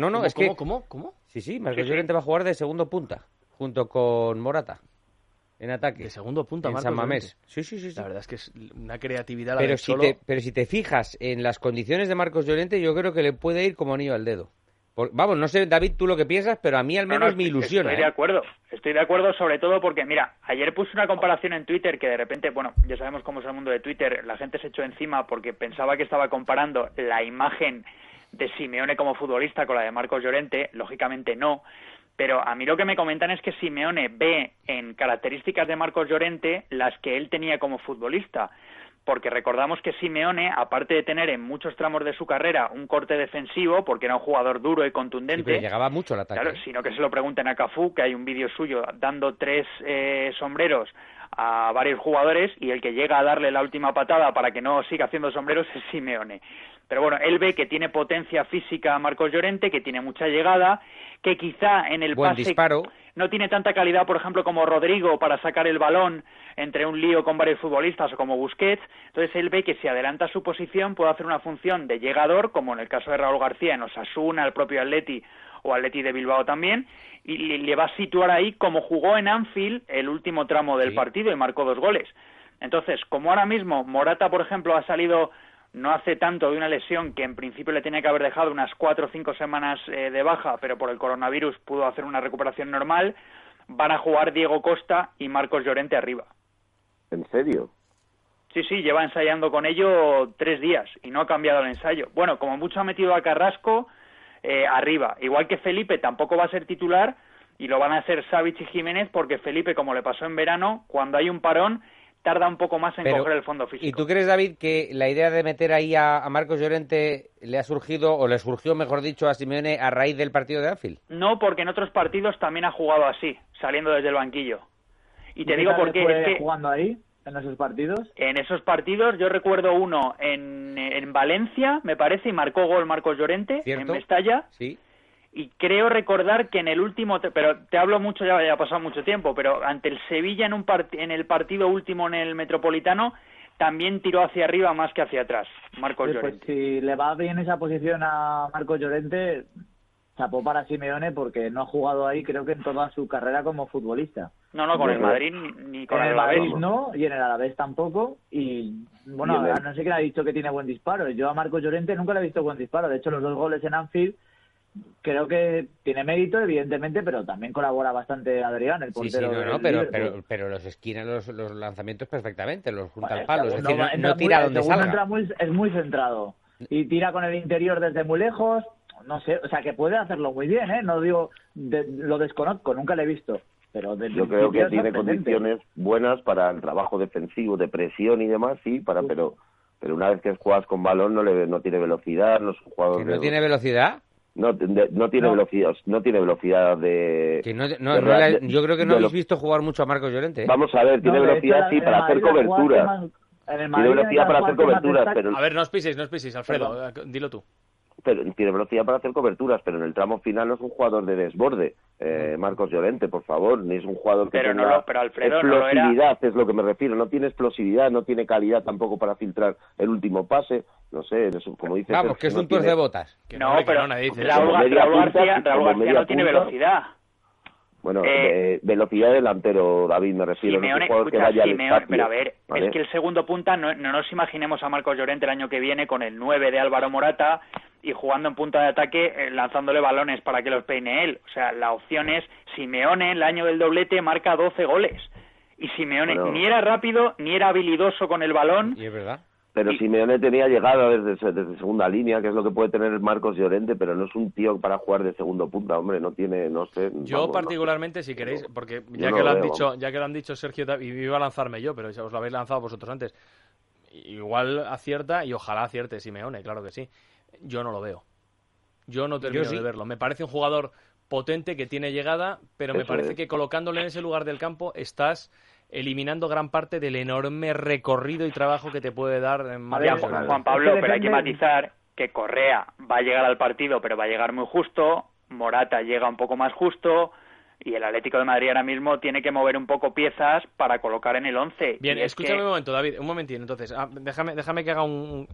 Speaker 5: ¿Cómo? Sí, Marcos Llorente va a jugar de segundo punta, junto con Morata, en ataque.
Speaker 4: De segundo punta,
Speaker 5: en
Speaker 4: Marcos
Speaker 5: San Mamés.
Speaker 4: Sí. La verdad es que es una creatividad.
Speaker 5: Pero si te fijas en las condiciones de Marcos Llorente, yo creo que le puede ir como anillo al dedo. Vamos, no sé, David, tú lo que piensas, pero a mí al menos me ilusiona.
Speaker 2: Estoy de acuerdo, sobre todo porque, mira, ayer puse una comparación en Twitter que de repente, bueno, ya sabemos cómo es el mundo de Twitter, la gente se echó encima porque pensaba que estaba comparando la imagen de Simeone como futbolista con la de Marcos Llorente. Lógicamente no, pero a mí lo que me comentan es que Simeone ve en características de Marcos Llorente las que él tenía como futbolista. Porque recordamos que Simeone, aparte de tener en muchos tramos de su carrera un corte defensivo, porque era un jugador duro y contundente...
Speaker 5: Sí, pero llegaba mucho al ataque.
Speaker 2: Claro, sino que se lo pregunten a Cafú, que hay un vídeo suyo dando 3 sombreros a varios jugadores, y el que llega a darle la última patada para que no siga haciendo sombreros es Simeone. Pero bueno, él ve que tiene potencia física Marcos Llorente, que tiene mucha llegada, que quizá en el
Speaker 5: buen
Speaker 2: pase...
Speaker 5: disparo.
Speaker 2: No tiene tanta calidad, por ejemplo, como Rodrigo para sacar el balón entre un lío con varios futbolistas o como Busquets. Entonces él ve que si adelanta su posición puede hacer una función de llegador, como en el caso de Raúl García en Osasuna, el propio Atleti o Atleti de Bilbao también, y le va a situar ahí como jugó en Anfield el último tramo del partido y marcó 2 goles. Entonces, como ahora mismo Morata, por ejemplo, ha salido no hace tanto de una lesión que en principio le tenía que haber dejado unas 4 o 5 semanas de baja, pero por el coronavirus pudo hacer una recuperación normal, van a jugar Diego Costa y Marcos Llorente arriba.
Speaker 7: ¿En serio?
Speaker 2: Sí, lleva ensayando con ello 3 días y no ha cambiado el ensayo. Bueno, como mucho ha metido a Carrasco arriba. Igual que Felipe tampoco va a ser titular, y lo van a hacer Savic y Jiménez porque Felipe, como le pasó en verano, cuando hay un parón tarda un poco más en coger el fondo físico.
Speaker 5: ¿Y tú crees, David, que la idea de meter ahí a Marcos Llorente le ha surgido, o le surgió, mejor dicho, a Simeone a raíz del partido de Anfield?
Speaker 2: No, porque en otros partidos también ha jugado así, saliendo desde el banquillo. Y te digo por qué.
Speaker 6: ¿Fue jugando ahí, en esos partidos?
Speaker 2: En esos partidos yo recuerdo uno en Valencia, me parece, y marcó gol Marcos Llorente,
Speaker 5: ¿cierto?
Speaker 2: En Mestalla.
Speaker 5: Sí.
Speaker 2: Y creo recordar que en el último, pero te hablo mucho, ya ha pasado mucho tiempo, pero ante el Sevilla en el partido último en el Metropolitano, también tiró hacia arriba más que hacia atrás, Marcos Llorente.
Speaker 6: Pues si le va bien esa posición a Marcos Llorente, chapó para Simeone porque no ha jugado ahí creo que en toda su carrera como futbolista.
Speaker 2: No, con el Madrid ni con el
Speaker 6: Alavés.
Speaker 2: Madrid
Speaker 6: No, y en el Alavés tampoco, y bueno, no sé quién ha dicho que tiene buen disparo. Yo a Marcos Llorente nunca le he visto buen disparo, de hecho los 2 goles en Anfield creo que tiene mérito, evidentemente, pero también colabora bastante Adrián, el portero.
Speaker 5: Pero los esquina los lanzamientos perfectamente, los junta al
Speaker 6: palo,
Speaker 5: es decir, no tira donde salga.
Speaker 6: Es muy centrado y tira con el interior desde muy lejos, no sé, o sea que puede hacerlo muy bien, no digo, lo desconozco, nunca lo he visto. Pero
Speaker 7: yo creo que tiene condiciones buenas para el trabajo defensivo, de presión y demás, sí, pero una vez que juegas con balón no tiene velocidad, no es un jugador.
Speaker 5: ¿Que no tiene velocidad?
Speaker 7: No tiene velocidad de...
Speaker 5: Que yo creo que no habéis visto jugar mucho a Marcos Llorente.
Speaker 7: Vamos a ver, tiene velocidad sí para hacer coberturas. Tiene velocidad para hacer coberturas, pero...
Speaker 4: A ver, no os piséis, Alfredo, dilo tú.
Speaker 7: Pero tiene velocidad para hacer coberturas, pero en el tramo final no es un jugador de desborde, Marcos Llorente, por favor, ni es un jugador que tenga
Speaker 2: Alfredo,
Speaker 7: explosividad, es lo que me refiero, no tiene explosividad, no tiene calidad tampoco para filtrar el último pase, no sé, como dices...
Speaker 5: Vamos, que es un tuerce de botas.
Speaker 2: Raúl García no tiene velocidad.
Speaker 7: Bueno, velocidad de delantero, David, me refiero.
Speaker 2: Simeone,
Speaker 7: no es un jugador que vaya al espacio,
Speaker 2: pero a ver,
Speaker 7: ¿vale?
Speaker 2: Es que el segundo punta, no nos imaginemos a Marcos Llorente el año que viene con el 9 de Álvaro Morata y jugando en punta de ataque, lanzándole balones para que los peine él. O sea, la opción es Simeone, el año del doblete, marca 12 goles. Y Simeone ni era rápido, ni era habilidoso con el balón.
Speaker 5: Y es verdad.
Speaker 7: Pero Simeone tenía llegada desde segunda línea, que es lo que puede tener Marcos Llorente, pero no es un tío para jugar de segundo punta, hombre, no tiene, no sé.
Speaker 4: Yo particularmente, si queréis, porque ya que lo han dicho Sergio, y iba a lanzarme yo, pero ya os lo habéis lanzado vosotros antes, igual acierta y ojalá acierte Simeone, claro que sí. Yo no lo veo. Yo no termino de verlo. Me parece un jugador potente que tiene llegada, pero me parece que colocándole en ese lugar del campo estás eliminando gran parte del enorme recorrido y trabajo que te puede dar en
Speaker 2: Juan Pablo, pero hay que matizar que Correa va a llegar al partido, pero va a llegar muy justo, Morata llega un poco más justo, y el Atlético de Madrid ahora mismo tiene que mover un poco piezas para colocar en el 11.
Speaker 4: Bien, escúchame un momento, David, un momentín, entonces, déjame que haga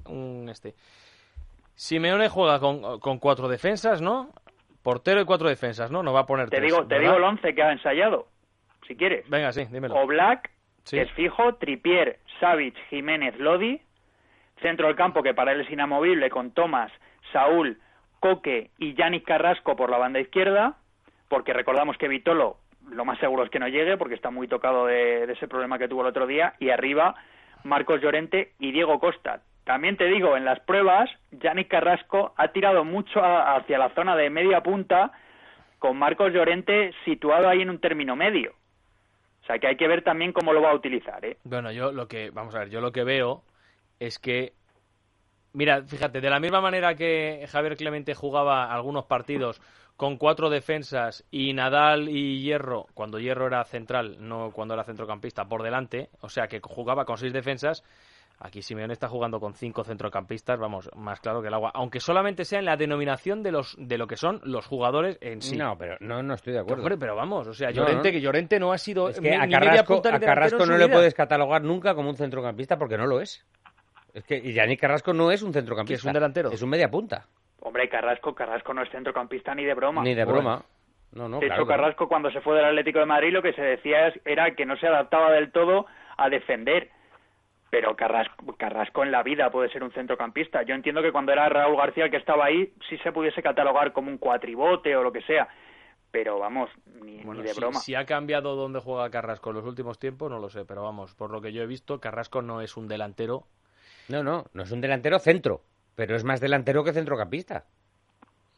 Speaker 4: Simeone juega con 4 defensas, ¿no? Portero y 4 defensas, ¿no? No va a poner 3.
Speaker 2: Te digo el 11 que ha ensayado, si quieres.
Speaker 4: Venga, sí, dímelo.
Speaker 2: Oblak, que es fijo, Trippier, Savic, Jiménez, Lodi, centro del campo que para él es inamovible con Tomás, Saúl, Coque y Yannick Carrasco por la banda izquierda, porque recordamos que Vitolo lo más seguro es que no llegue porque está muy tocado de ese problema que tuvo el otro día, y arriba Marcos Llorente y Diego Costa. También te digo, en las pruebas, Yannick Carrasco ha tirado mucho hacia la zona de media punta, con Marcos Llorente situado ahí en un término medio. O sea, que hay que ver también cómo lo va a utilizar, ¿eh?
Speaker 4: Bueno, yo lo que veo es que, mira, fíjate, de la misma manera que Javier Clemente jugaba algunos partidos con 4 defensas y Nadal y Hierro, cuando Hierro era central, no cuando era centrocampista, por delante, o sea, que jugaba con 6 defensas. Aquí Simeone está jugando con 5 centrocampistas, vamos, más claro que el agua. Aunque solamente sea en la denominación de lo que son los jugadores en sí.
Speaker 5: No, pero no estoy de acuerdo.
Speaker 4: Pero vamos, o sea, Llorente no ha sido...
Speaker 5: Es que a Carrasco no le puedes catalogar nunca como un centrocampista porque no lo es. Es que Yannick Carrasco no es un centrocampista.
Speaker 4: ¿Es un delantero?
Speaker 5: Es un media punta.
Speaker 2: Hombre, Carrasco no es centrocampista ni de broma.
Speaker 5: Ni de broma. No,
Speaker 2: de hecho, Carrasco cuando se fue del Atlético de Madrid lo que se decía era que no se adaptaba del todo a defender. Pero Carrasco en la vida puede ser un centrocampista. Yo entiendo que cuando era Raúl García el que estaba ahí, sí se pudiese catalogar como un cuatribote o lo que sea. Pero vamos, ni de broma.
Speaker 4: Si ha cambiado dónde juega Carrasco en los últimos tiempos, no lo sé. Pero vamos, por lo que yo he visto, Carrasco no es un delantero.
Speaker 5: No es un delantero centro. Pero es más delantero que centrocampista.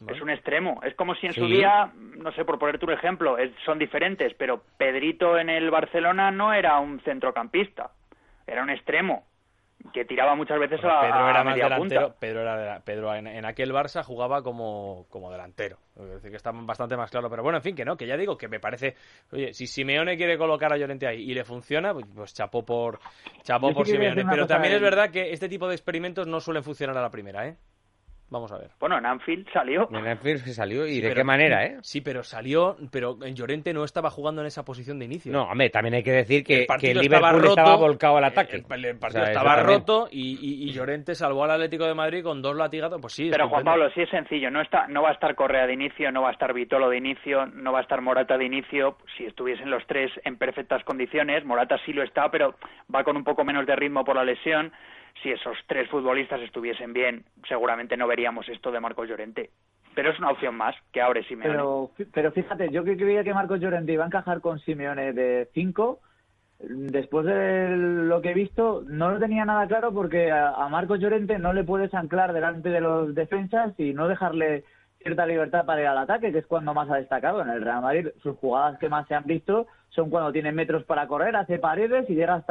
Speaker 2: Es un extremo. Es como si en su día, no sé, por ponerte un ejemplo, son diferentes, pero Pedrito en el Barcelona no era un centrocampista, era un extremo que tiraba muchas veces
Speaker 4: Pedro era más
Speaker 2: media
Speaker 4: delantero.
Speaker 2: punta.
Speaker 4: Pedro en aquel Barça jugaba como delantero. Es decir, que está bastante más claro. Pero bueno, en fin, que ya digo que me parece... Oye, si Simeone quiere colocar a Llorente ahí y le funciona, pues chapó por Simeone. Pero también es verdad que este tipo de experimentos no suelen funcionar a la primera, ¿eh? Vamos a ver.
Speaker 2: Bueno, en Anfield salió.
Speaker 5: En Anfield se salió y de qué manera, ¿eh?
Speaker 4: Sí, pero salió, pero Llorente no estaba jugando en esa posición de inicio.
Speaker 5: No, hombre, también hay que decir que el
Speaker 4: Liverpool
Speaker 5: estaba volcado al ataque.
Speaker 4: El partido estaba roto y Llorente salvó al Atlético de Madrid con 2 latigazos. Pues sí.
Speaker 2: Pero Juan Pablo, sí es sencillo. No va a estar Correa de inicio, no va a estar Vitolo de inicio, no va a estar Morata de inicio. Si estuviesen los tres en perfectas condiciones, Morata sí lo está, pero va con un poco menos de ritmo por la lesión. Si esos 3 futbolistas estuviesen bien, seguramente no veríamos esto de Marcos Llorente. Pero es una opción más que abre Simeone.
Speaker 6: Pero fíjate, yo que creía que Marcos Llorente iba a encajar con Simeone de 5, después de lo que he visto, no lo tenía nada claro porque a Marcos Llorente no le puedes anclar delante de los defensas y no dejarle cierta libertad para ir al ataque, que es cuando más ha destacado. En el Real Madrid, sus jugadas que más se han visto son cuando tiene metros para correr, hace paredes y llega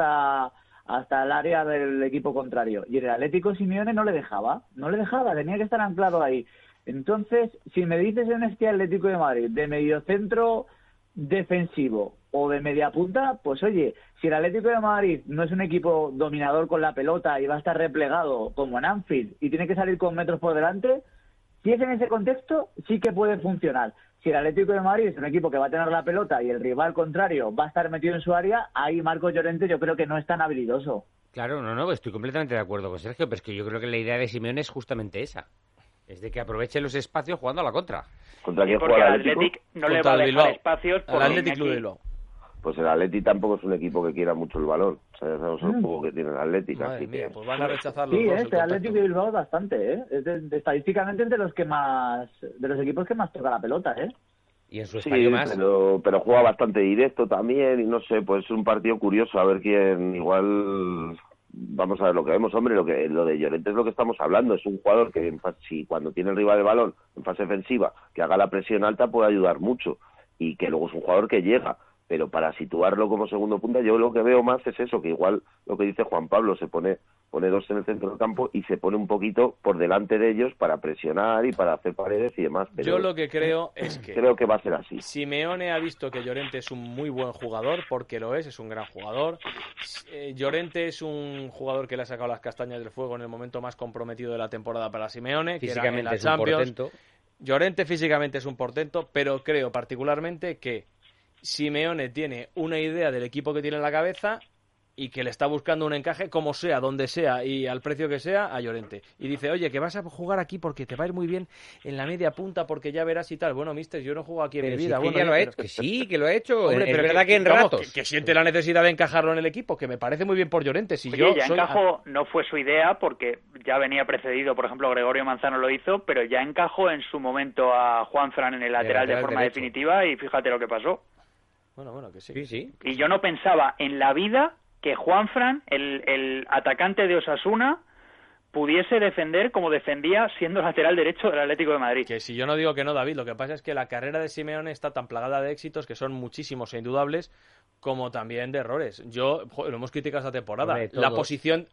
Speaker 6: hasta el área del equipo contrario. Y el Atlético Simeone no le dejaba, tenía que estar anclado ahí. Entonces, si me dices en este Atlético de Madrid de mediocentro defensivo o de media punta, pues oye, si el Atlético de Madrid no es un equipo dominador con la pelota y va a estar replegado como en Anfield y tiene que salir con metros por delante, si es en ese contexto, sí que puede funcionar. Si el Atlético de Madrid es un equipo que va a tener la pelota y el rival contrario va a estar metido en su área, ahí Marcos Llorente yo creo que no es tan habilidoso.
Speaker 5: Claro, no, estoy completamente de acuerdo con Sergio, pero es que yo creo que la idea de Simeone es justamente esa. Es de que aproveche los espacios jugando a la contra.
Speaker 7: ¿Contra quién
Speaker 2: juega el Atlético? No le va a dejar espacios por
Speaker 4: el Atlético Club de Bilbao.
Speaker 7: Pues el Atlético tampoco es un equipo que quiera mucho el balón. O sea, ya sabemos el juego que tiene el Atlético.
Speaker 4: Madre mía, pues van a rechazar los
Speaker 6: dos.
Speaker 4: Sí,
Speaker 6: el Atlético de Bilbao es bastante, ¿eh? Estadísticamente es de los equipos que más toca la pelota, ¿eh?
Speaker 5: Y en su espacio más.
Speaker 7: Pero juega bastante directo también y no sé, pues es un partido curioso a ver quién igual. Vamos a ver lo que vemos, hombre, lo de Llorente es lo que estamos hablando, es un jugador que si cuando tiene el rival el balón en fase defensiva, que haga la presión alta puede ayudar mucho y que luego es un jugador que llega, pero para situarlo como segundo punta yo lo que veo más es eso, que igual lo que dice Juan Pablo, se pone 2 en el centro del campo y se pone un poquito por delante de ellos para presionar y para hacer paredes y demás. Pero
Speaker 4: yo lo que creo es que
Speaker 7: creo que va a ser así.
Speaker 4: Simeone ha visto que Llorente es un muy buen jugador, porque lo es un gran jugador. Llorente es un jugador que le ha sacado las castañas del fuego en el momento más comprometido de la temporada para Simeone, que era en la Champions. Llorente físicamente es un portento, pero creo particularmente que Simeone tiene una idea del equipo que tiene en la cabeza y que le está buscando un encaje como sea, donde sea y al precio que sea a Llorente. Y dice, oye, que vas a jugar aquí porque te va a ir muy bien en la media punta porque ya verás y tal. Bueno, mister, yo no juego aquí en mi vida.
Speaker 5: Bueno,
Speaker 4: ya
Speaker 5: lo ha hecho, que lo ha hecho.
Speaker 4: Hombre,
Speaker 5: es
Speaker 4: pero
Speaker 5: verdad que en ratos.
Speaker 4: Que siente la necesidad de encajarlo en el equipo, que me parece muy bien por Llorente. Si
Speaker 2: Oye, encajó, no fue su idea porque ya venía precedido, por ejemplo, Gregorio Manzano lo hizo, pero ya encajó en su momento a Juanfran en el lateral de forma definitiva y fíjate lo que pasó.
Speaker 4: Bueno, que sí.
Speaker 2: Y yo no pensaba en la vida que Juanfran, el atacante de Osasuna, pudiese defender como defendía siendo lateral derecho del Atlético de Madrid.
Speaker 4: Que si yo no digo que no, David, lo que pasa es que la carrera de Simeone está tan plagada de éxitos, que son muchísimos e indudables, como también de errores. Lo hemos criticado esta temporada.
Speaker 5: Hombre,
Speaker 4: la posición,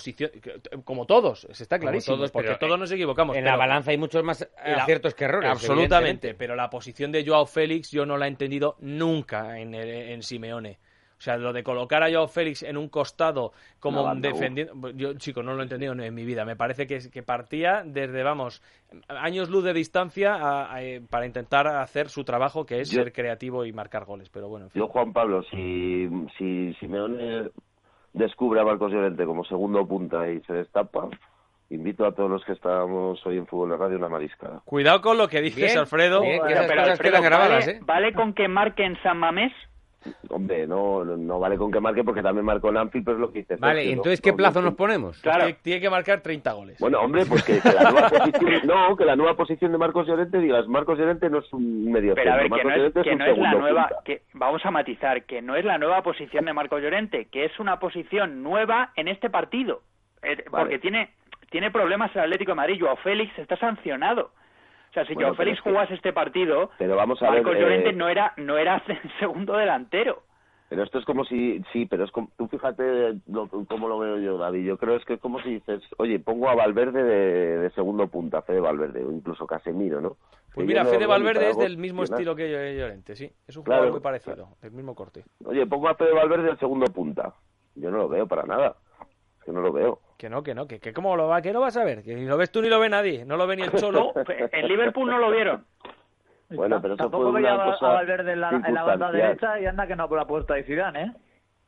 Speaker 4: como todos, está clarísimo, porque todos nos equivocamos.
Speaker 5: En la balanza hay muchos más aciertos que errores.
Speaker 4: Absolutamente, pero la posición de Joao Félix yo no la he entendido nunca en Simeone. O sea, lo de colocar a Joao Félix en un costado como defendiendo... Yo, chico, no lo he entendido en mi vida. Me parece que partía desde, años luz de distancia para intentar hacer su trabajo, que es ser creativo y marcar goles. Pero bueno, en fin.
Speaker 7: Yo, Juan Pablo, si Simeone descubre a Marcos Llorente como segundo punta y se destapa, invito a todos los que estamos hoy en Fútbol de Radio una mariscada.
Speaker 4: Cuidado con lo que dices, Alfredo.
Speaker 2: Bien, pero Alfredo, quedan grabadas, ¿vale con que marque en San Mamés?
Speaker 7: Hombre, no vale con que marque porque también marcó en Anfield, pero es lo que dices.
Speaker 5: Vale, ¿y entonces qué plazo nos ponemos?
Speaker 4: Claro, tiene que marcar 30 goles.
Speaker 7: Bueno, hombre, pues que la nueva posición, que la nueva posición de Marcos Llorente, digas, Marcos Llorente no es un medio
Speaker 2: pero
Speaker 7: centro,
Speaker 2: a ver, que no es la nueva, vamos a matizar, que no es la nueva posición de Marcos Llorente, que es una posición nueva en este partido, porque tiene problemas el Atlético de Madrid. Joao Félix está sancionado. O sea, si Joao Félix jugase este partido,
Speaker 7: pero vamos a
Speaker 2: Marcos
Speaker 7: ver,
Speaker 2: Llorente no era segundo delantero.
Speaker 7: Pero esto es como si... Sí, pero es como... Tú fíjate cómo lo veo yo, David. Yo creo que es como si dices, oye, pongo a Valverde de segundo punta, Fede Valverde, o incluso Casemiro, ¿no?
Speaker 4: Pues mira, Fede Valverde es del mismo estilo que Llorente, sí. Es un jugador muy parecido, del mismo corte.
Speaker 7: Oye, pongo a Fede Valverde de segundo punta. Yo no lo veo para nada. Es que no lo veo.
Speaker 4: Que ¿cómo lo va? ¿Qué lo vas a ver? Que ni lo ves tú ni lo ve nadie. No lo ve ni el Cholo.
Speaker 2: En Liverpool no lo vieron.
Speaker 7: Bueno, pero eso
Speaker 6: tampoco
Speaker 7: fue
Speaker 6: veía
Speaker 7: una cosa
Speaker 6: a Valverde en la banda derecha y anda que no por la puesta de Zidane, ¿eh?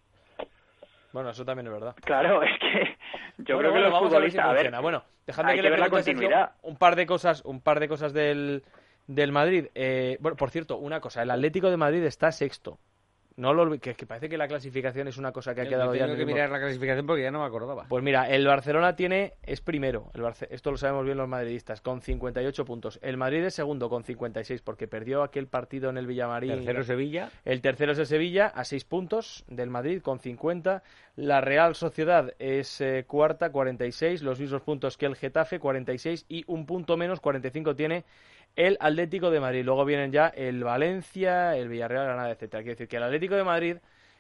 Speaker 4: Bueno, eso también es verdad.
Speaker 2: Claro, es que yo creo que los futbolistas...
Speaker 4: A ver, bueno, dejadme que le pregunte un par de cosas del Madrid. Bueno, por cierto, una cosa, el Atlético de Madrid está sexto. No lo que parece que la clasificación es una cosa que ha quedado ya.
Speaker 5: Tengo que mirar la clasificación porque ya no me acordaba.
Speaker 4: Pues mira, el Barcelona es primero. Esto lo sabemos bien los madridistas, con 58 puntos. El Madrid es segundo con 56 porque perdió aquel partido en el Villamarín.
Speaker 5: Tercero Sevilla.
Speaker 4: El tercero es el Sevilla a 6 puntos del Madrid con 50. La Real Sociedad es cuarta, 46. Los mismos puntos que el Getafe, 46 y un punto menos, 45 tiene el Atlético de Madrid. Luego vienen ya el Valencia, el Villarreal, Granada, etcétera. Quiere decir que el Atlético de Madrid,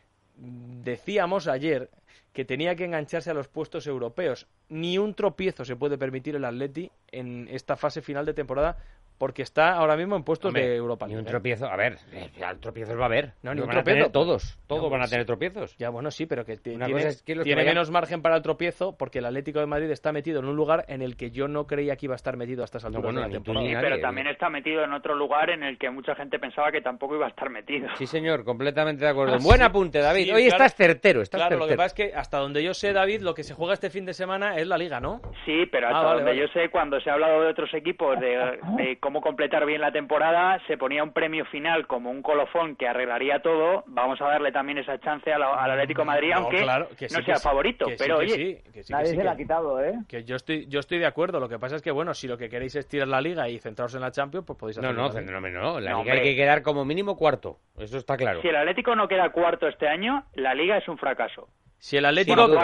Speaker 4: decíamos ayer que tenía que engancharse a los puestos europeos. Ni un tropiezo se puede permitir el Atleti en esta fase final de temporada porque está ahora mismo en puestos de Europa League.
Speaker 5: Ni un tropiezo, a ver, tropiezos va a haber.
Speaker 4: No, ni un tropiezo.
Speaker 5: Todos van a tener tropiezos.
Speaker 4: Ya, bueno, sí, pero que
Speaker 5: tiene
Speaker 4: menos margen para el tropiezo porque el Atlético de Madrid está metido en un lugar en el que yo no creía que iba a estar metido a estas alturas de la temporada.
Speaker 2: Sí, pero también está metido en otro lugar en el que mucha gente pensaba que tampoco iba a estar metido.
Speaker 5: Sí, señor, completamente de acuerdo. Buen apunte, David.
Speaker 4: Sí,
Speaker 5: hoy
Speaker 4: claro,
Speaker 5: estás certero,
Speaker 4: Lo que pasa es que hasta donde yo sé, David, lo que se juega este fin de semana es la Liga, ¿no?
Speaker 2: Sí, pero hasta donde yo sé, cuando se ha hablado de otros equipos, de cómo completar bien la temporada, se ponía un premio final como un colofón que arreglaría todo. Vamos a darle también esa chance al Atlético de Madrid, aunque no sea favorito, pero oye,
Speaker 6: nadie se la ha quitado, ¿eh?
Speaker 4: Que yo estoy de acuerdo. Lo que pasa es que, bueno, si lo que queréis es tirar la Liga y centraros en la Champions, pues podéis hacerlo.
Speaker 5: No, la Liga hay que quedar como mínimo cuarto, eso está claro.
Speaker 2: Si el Atlético no queda cuarto este año, la Liga es un fracaso.
Speaker 4: Si el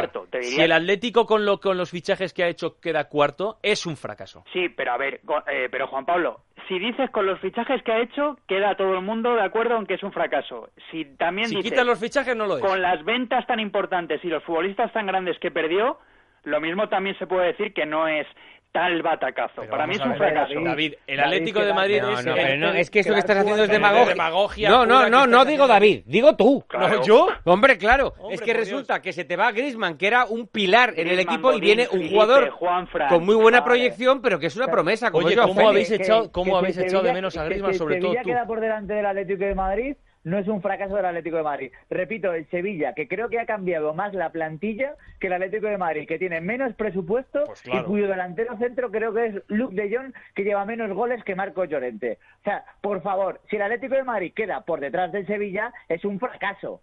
Speaker 4: Atlético con los fichajes que ha hecho queda cuarto, es un fracaso.
Speaker 2: Sí, pero a ver, pero Juan Pablo, si dices con los fichajes que ha hecho, queda todo el mundo de acuerdo en que es un fracaso. Si dices,
Speaker 4: quitas los fichajes, no lo es.
Speaker 2: Con las ventas tan importantes y los futbolistas tan grandes que perdió, lo mismo también se puede decir que no es tal batacazo. Para mí es un fracaso.
Speaker 4: David, el Atlético de Madrid
Speaker 5: es que eso que estás haciendo es demagogia. No digo David, digo tú.
Speaker 4: Claro. ¿No, yo?
Speaker 5: Hombre, claro. Es que resulta que se te va Griezmann, que era un pilar en el equipo, y viene un jugador con muy buena proyección, pero que es una promesa. Como
Speaker 4: ¿cómo habéis echado de menos a Griezmann, sobre todo tú?
Speaker 6: Sevilla queda por delante del Atlético de Madrid. No es un fracaso del Atlético de Madrid. Repito, el Sevilla, que creo que ha cambiado más la plantilla que el Atlético de Madrid, que tiene menos presupuesto, y cuyo delantero centro creo que es Luuk de Jong, que lleva menos goles que Marcos Llorente. O sea, por favor, si el Atlético de Madrid queda por detrás del Sevilla, es un fracaso.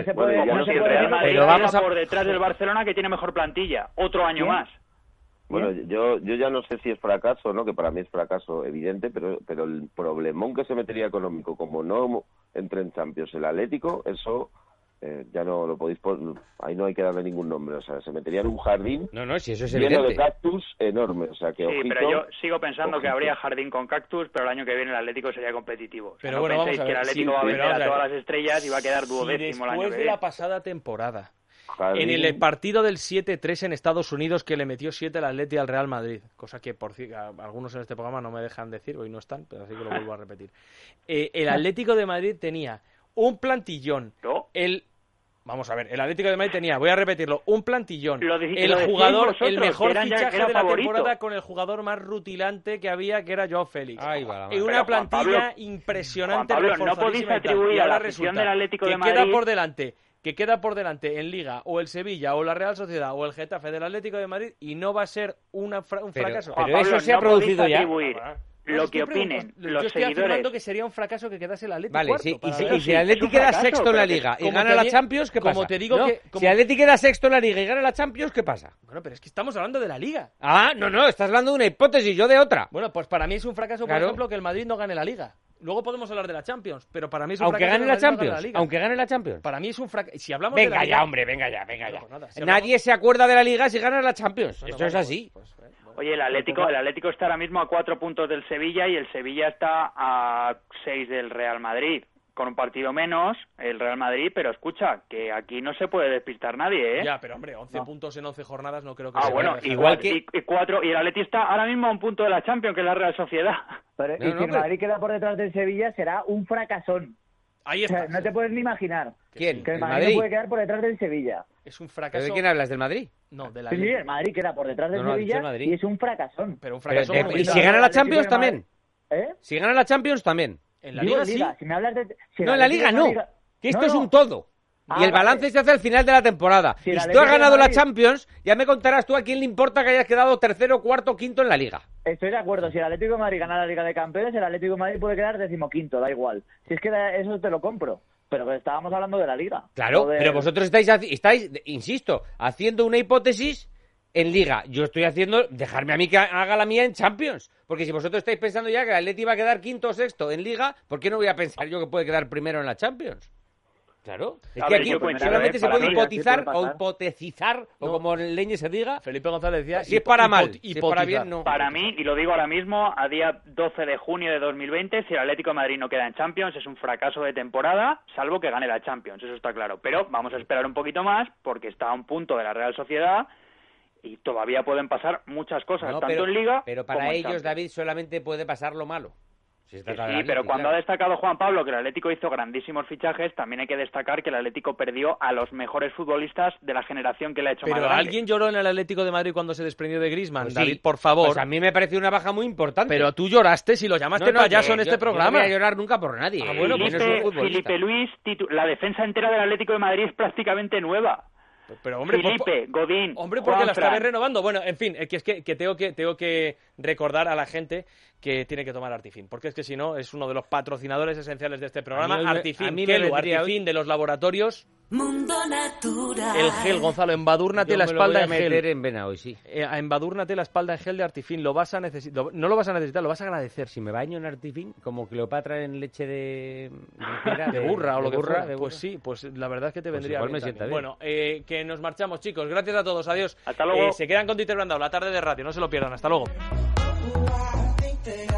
Speaker 2: Real Madrid queda por detrás del Barcelona, que tiene mejor plantilla. Otro año más.
Speaker 7: Bueno, yo ya no sé si es fracaso, ¿no? Que para mí es fracaso evidente, pero el problemón que se metería económico, como no entre en Champions el Atlético, eso ya no lo podéis ahí no hay que darle ningún nombre, o sea, se metería en un jardín
Speaker 5: si eso es
Speaker 7: lleno
Speaker 5: evidente.
Speaker 7: de cactus enorme, o sea, que
Speaker 2: sí, pero yo sigo pensando que habría jardín con cactus, pero el año que viene el Atlético sería competitivo. O sea,
Speaker 4: pero bueno,
Speaker 2: penséis que el Atlético va a vender a todas las estrellas y va a quedar duodécimo el año que viene.
Speaker 4: Después de la pasada temporada, en el partido del 7-3 en Estados Unidos, que le metió 7 el Atleti al Real Madrid, cosa que algunos en este programa no me dejan decir, hoy no están, pero así que lo vuelvo a repetir. El Atlético de Madrid tenía un plantillón. Vamos a ver, el Atlético de Madrid tenía, voy a repetirlo, un plantillón. El mejor fichaje de la temporada con el jugador más rutilante que había, que era Joao Félix. Y una plantilla impresionante.
Speaker 2: Juan Pablo, no podéis atribuir a la afición del Atlético de Madrid
Speaker 4: que queda por delante en Liga o el Sevilla o la Real Sociedad o el Getafe del Atlético de Madrid y no va a ser un fracaso.
Speaker 5: Pero eso se ha producido ya.
Speaker 2: Lo que opinen los seguidores. Yo estoy
Speaker 4: afirmando que sería un fracaso que quedase el Atlético
Speaker 5: y si el Atlético queda sexto en la Liga y gana la Champions, ¿qué pasa?
Speaker 4: Como te digo
Speaker 5: si el Atlético queda sexto en la Liga y gana la Champions, ¿qué pasa?
Speaker 4: Bueno, pero es que estamos hablando de la Liga.
Speaker 5: No, estás hablando de una hipótesis, yo de otra.
Speaker 4: Bueno, pues para mí es un fracaso, por ejemplo, que el Madrid no gane la Liga. Luego podemos hablar de la Champions, pero para mí es un fracaso.
Speaker 5: Aunque gane la Champions.
Speaker 4: Para mí es un fracaso. Si hablamos
Speaker 5: venga ya. Nadie se acuerda de la Liga si gana la Champions. Esto es así.
Speaker 2: Oye, el Atlético está ahora mismo a 4 puntos del Sevilla y el Sevilla está a 6 del Real Madrid. Con un partido menos, el Real Madrid, pero escucha, que aquí no se puede despistar nadie, ¿eh?
Speaker 4: Ya, pero hombre, 11 puntos en 11 jornadas no creo que
Speaker 2: sea. Bueno, igual que... y el Atleti está ahora mismo a un punto de la Champions, que es la Real Sociedad.
Speaker 6: Pero, y si el Madrid queda por detrás del Sevilla, será un fracasón.
Speaker 4: Ahí está.
Speaker 6: O sea, no te puedes ni imaginar.
Speaker 5: ¿Quién?
Speaker 6: Que el Madrid no puede quedar por detrás del Sevilla.
Speaker 4: Es un fracaso.
Speaker 5: ¿De quién hablas? ¿Del Madrid?
Speaker 4: No, de la
Speaker 6: Sí, el Madrid queda por detrás del Sevilla y es un fracasón.
Speaker 4: Pero un fracaso.
Speaker 5: ¿Y si gana la Champions también?
Speaker 6: ¿Eh?
Speaker 5: Si gana la Champions también.
Speaker 4: En la Liga sí.
Speaker 6: Si me hablas de...
Speaker 5: no, en la Liga no. Que esto es un todo. Y el balance se hace al final de la temporada.
Speaker 6: Si
Speaker 5: y si tú has ganado la Champions, ya me contarás tú a quién le importa que hayas quedado tercero, cuarto, quinto en la Liga.
Speaker 6: Estoy de acuerdo. Si el Atlético de Madrid gana la Liga de Campeones, el Atlético de Madrid puede quedar 15º, da igual. Si es que eso te lo compro. Pero estábamos hablando de la Liga.
Speaker 5: Claro, pero vosotros estáis, insisto, haciendo una hipótesis en Liga. Yo estoy haciendo, dejarme a mí que haga la mía en Champions. Porque si vosotros estáis pensando ya que el Atleti va a quedar quinto o sexto en Liga, ¿por qué no voy a pensar yo que puede quedar primero en la Champions? Claro, es que aquí solamente se puede hipotizar o hipotecizar, o como en leñe se diga.
Speaker 4: Felipe González decía,
Speaker 5: si es para mal, si es para bien, no.
Speaker 2: Para mí, y lo digo ahora mismo, a día 12 de junio de 2020, si el Atlético de Madrid no queda en Champions, es un fracaso de temporada, salvo que gane la Champions, eso está claro. Pero vamos a esperar un poquito más, porque está a un punto de la Real Sociedad, y todavía pueden pasar muchas cosas, tanto en Liga
Speaker 5: pero para
Speaker 2: como en
Speaker 5: ellos,
Speaker 2: Champions.
Speaker 5: David, solamente puede pasar lo malo.
Speaker 2: Sí, pero cuando ha destacado Juan Pablo que el Atlético hizo grandísimos fichajes, también hay que destacar que el Atlético perdió a los mejores futbolistas de la generación que le ha hecho más grande.
Speaker 4: Pero ¿alguien lloró en el Atlético de Madrid cuando se desprendió de Griezmann?
Speaker 5: Pues
Speaker 4: David,
Speaker 5: sí.
Speaker 4: por favor.
Speaker 5: Pues a mí me pareció una baja muy importante.
Speaker 4: Pero tú lloraste si lo llamaste payaso en este programa.
Speaker 5: Yo no voy a llorar nunca por nadie.
Speaker 2: Bueno, Felipe Luis, la defensa entera del Atlético de Madrid es prácticamente nueva.
Speaker 4: Pero hombre,
Speaker 2: Felipe, Godín,
Speaker 4: hombre, porque la estaré renovando. Bueno, en fin, es que tengo que recordar a la gente que tiene que tomar Artifin, porque es que si no es uno de los patrocinadores esenciales de este programa. Artifin de los laboratorios
Speaker 12: Mundo Natural.
Speaker 4: El gel, Gonzalo, embadúrnate la espalda en gel.
Speaker 5: meter en vena hoy, sí.
Speaker 4: Embadúrnate la espalda en gel de Artifin, lo vas a necesitar, no lo vas a necesitar, lo vas a agradecer.
Speaker 5: Si me baño en Artifin, como Cleopatra en leche de
Speaker 4: burra o lo que fuera,
Speaker 5: de
Speaker 4: pues sí, pues la verdad es que te vendría
Speaker 5: igual
Speaker 4: bien.
Speaker 5: me sienta bien.
Speaker 4: Bueno, que nos marchamos, chicos. Gracias a todos, adiós.
Speaker 2: Hasta luego.
Speaker 4: Se quedan con Dieter Brandao, la tarde de radio, no se lo pierdan. Hasta luego.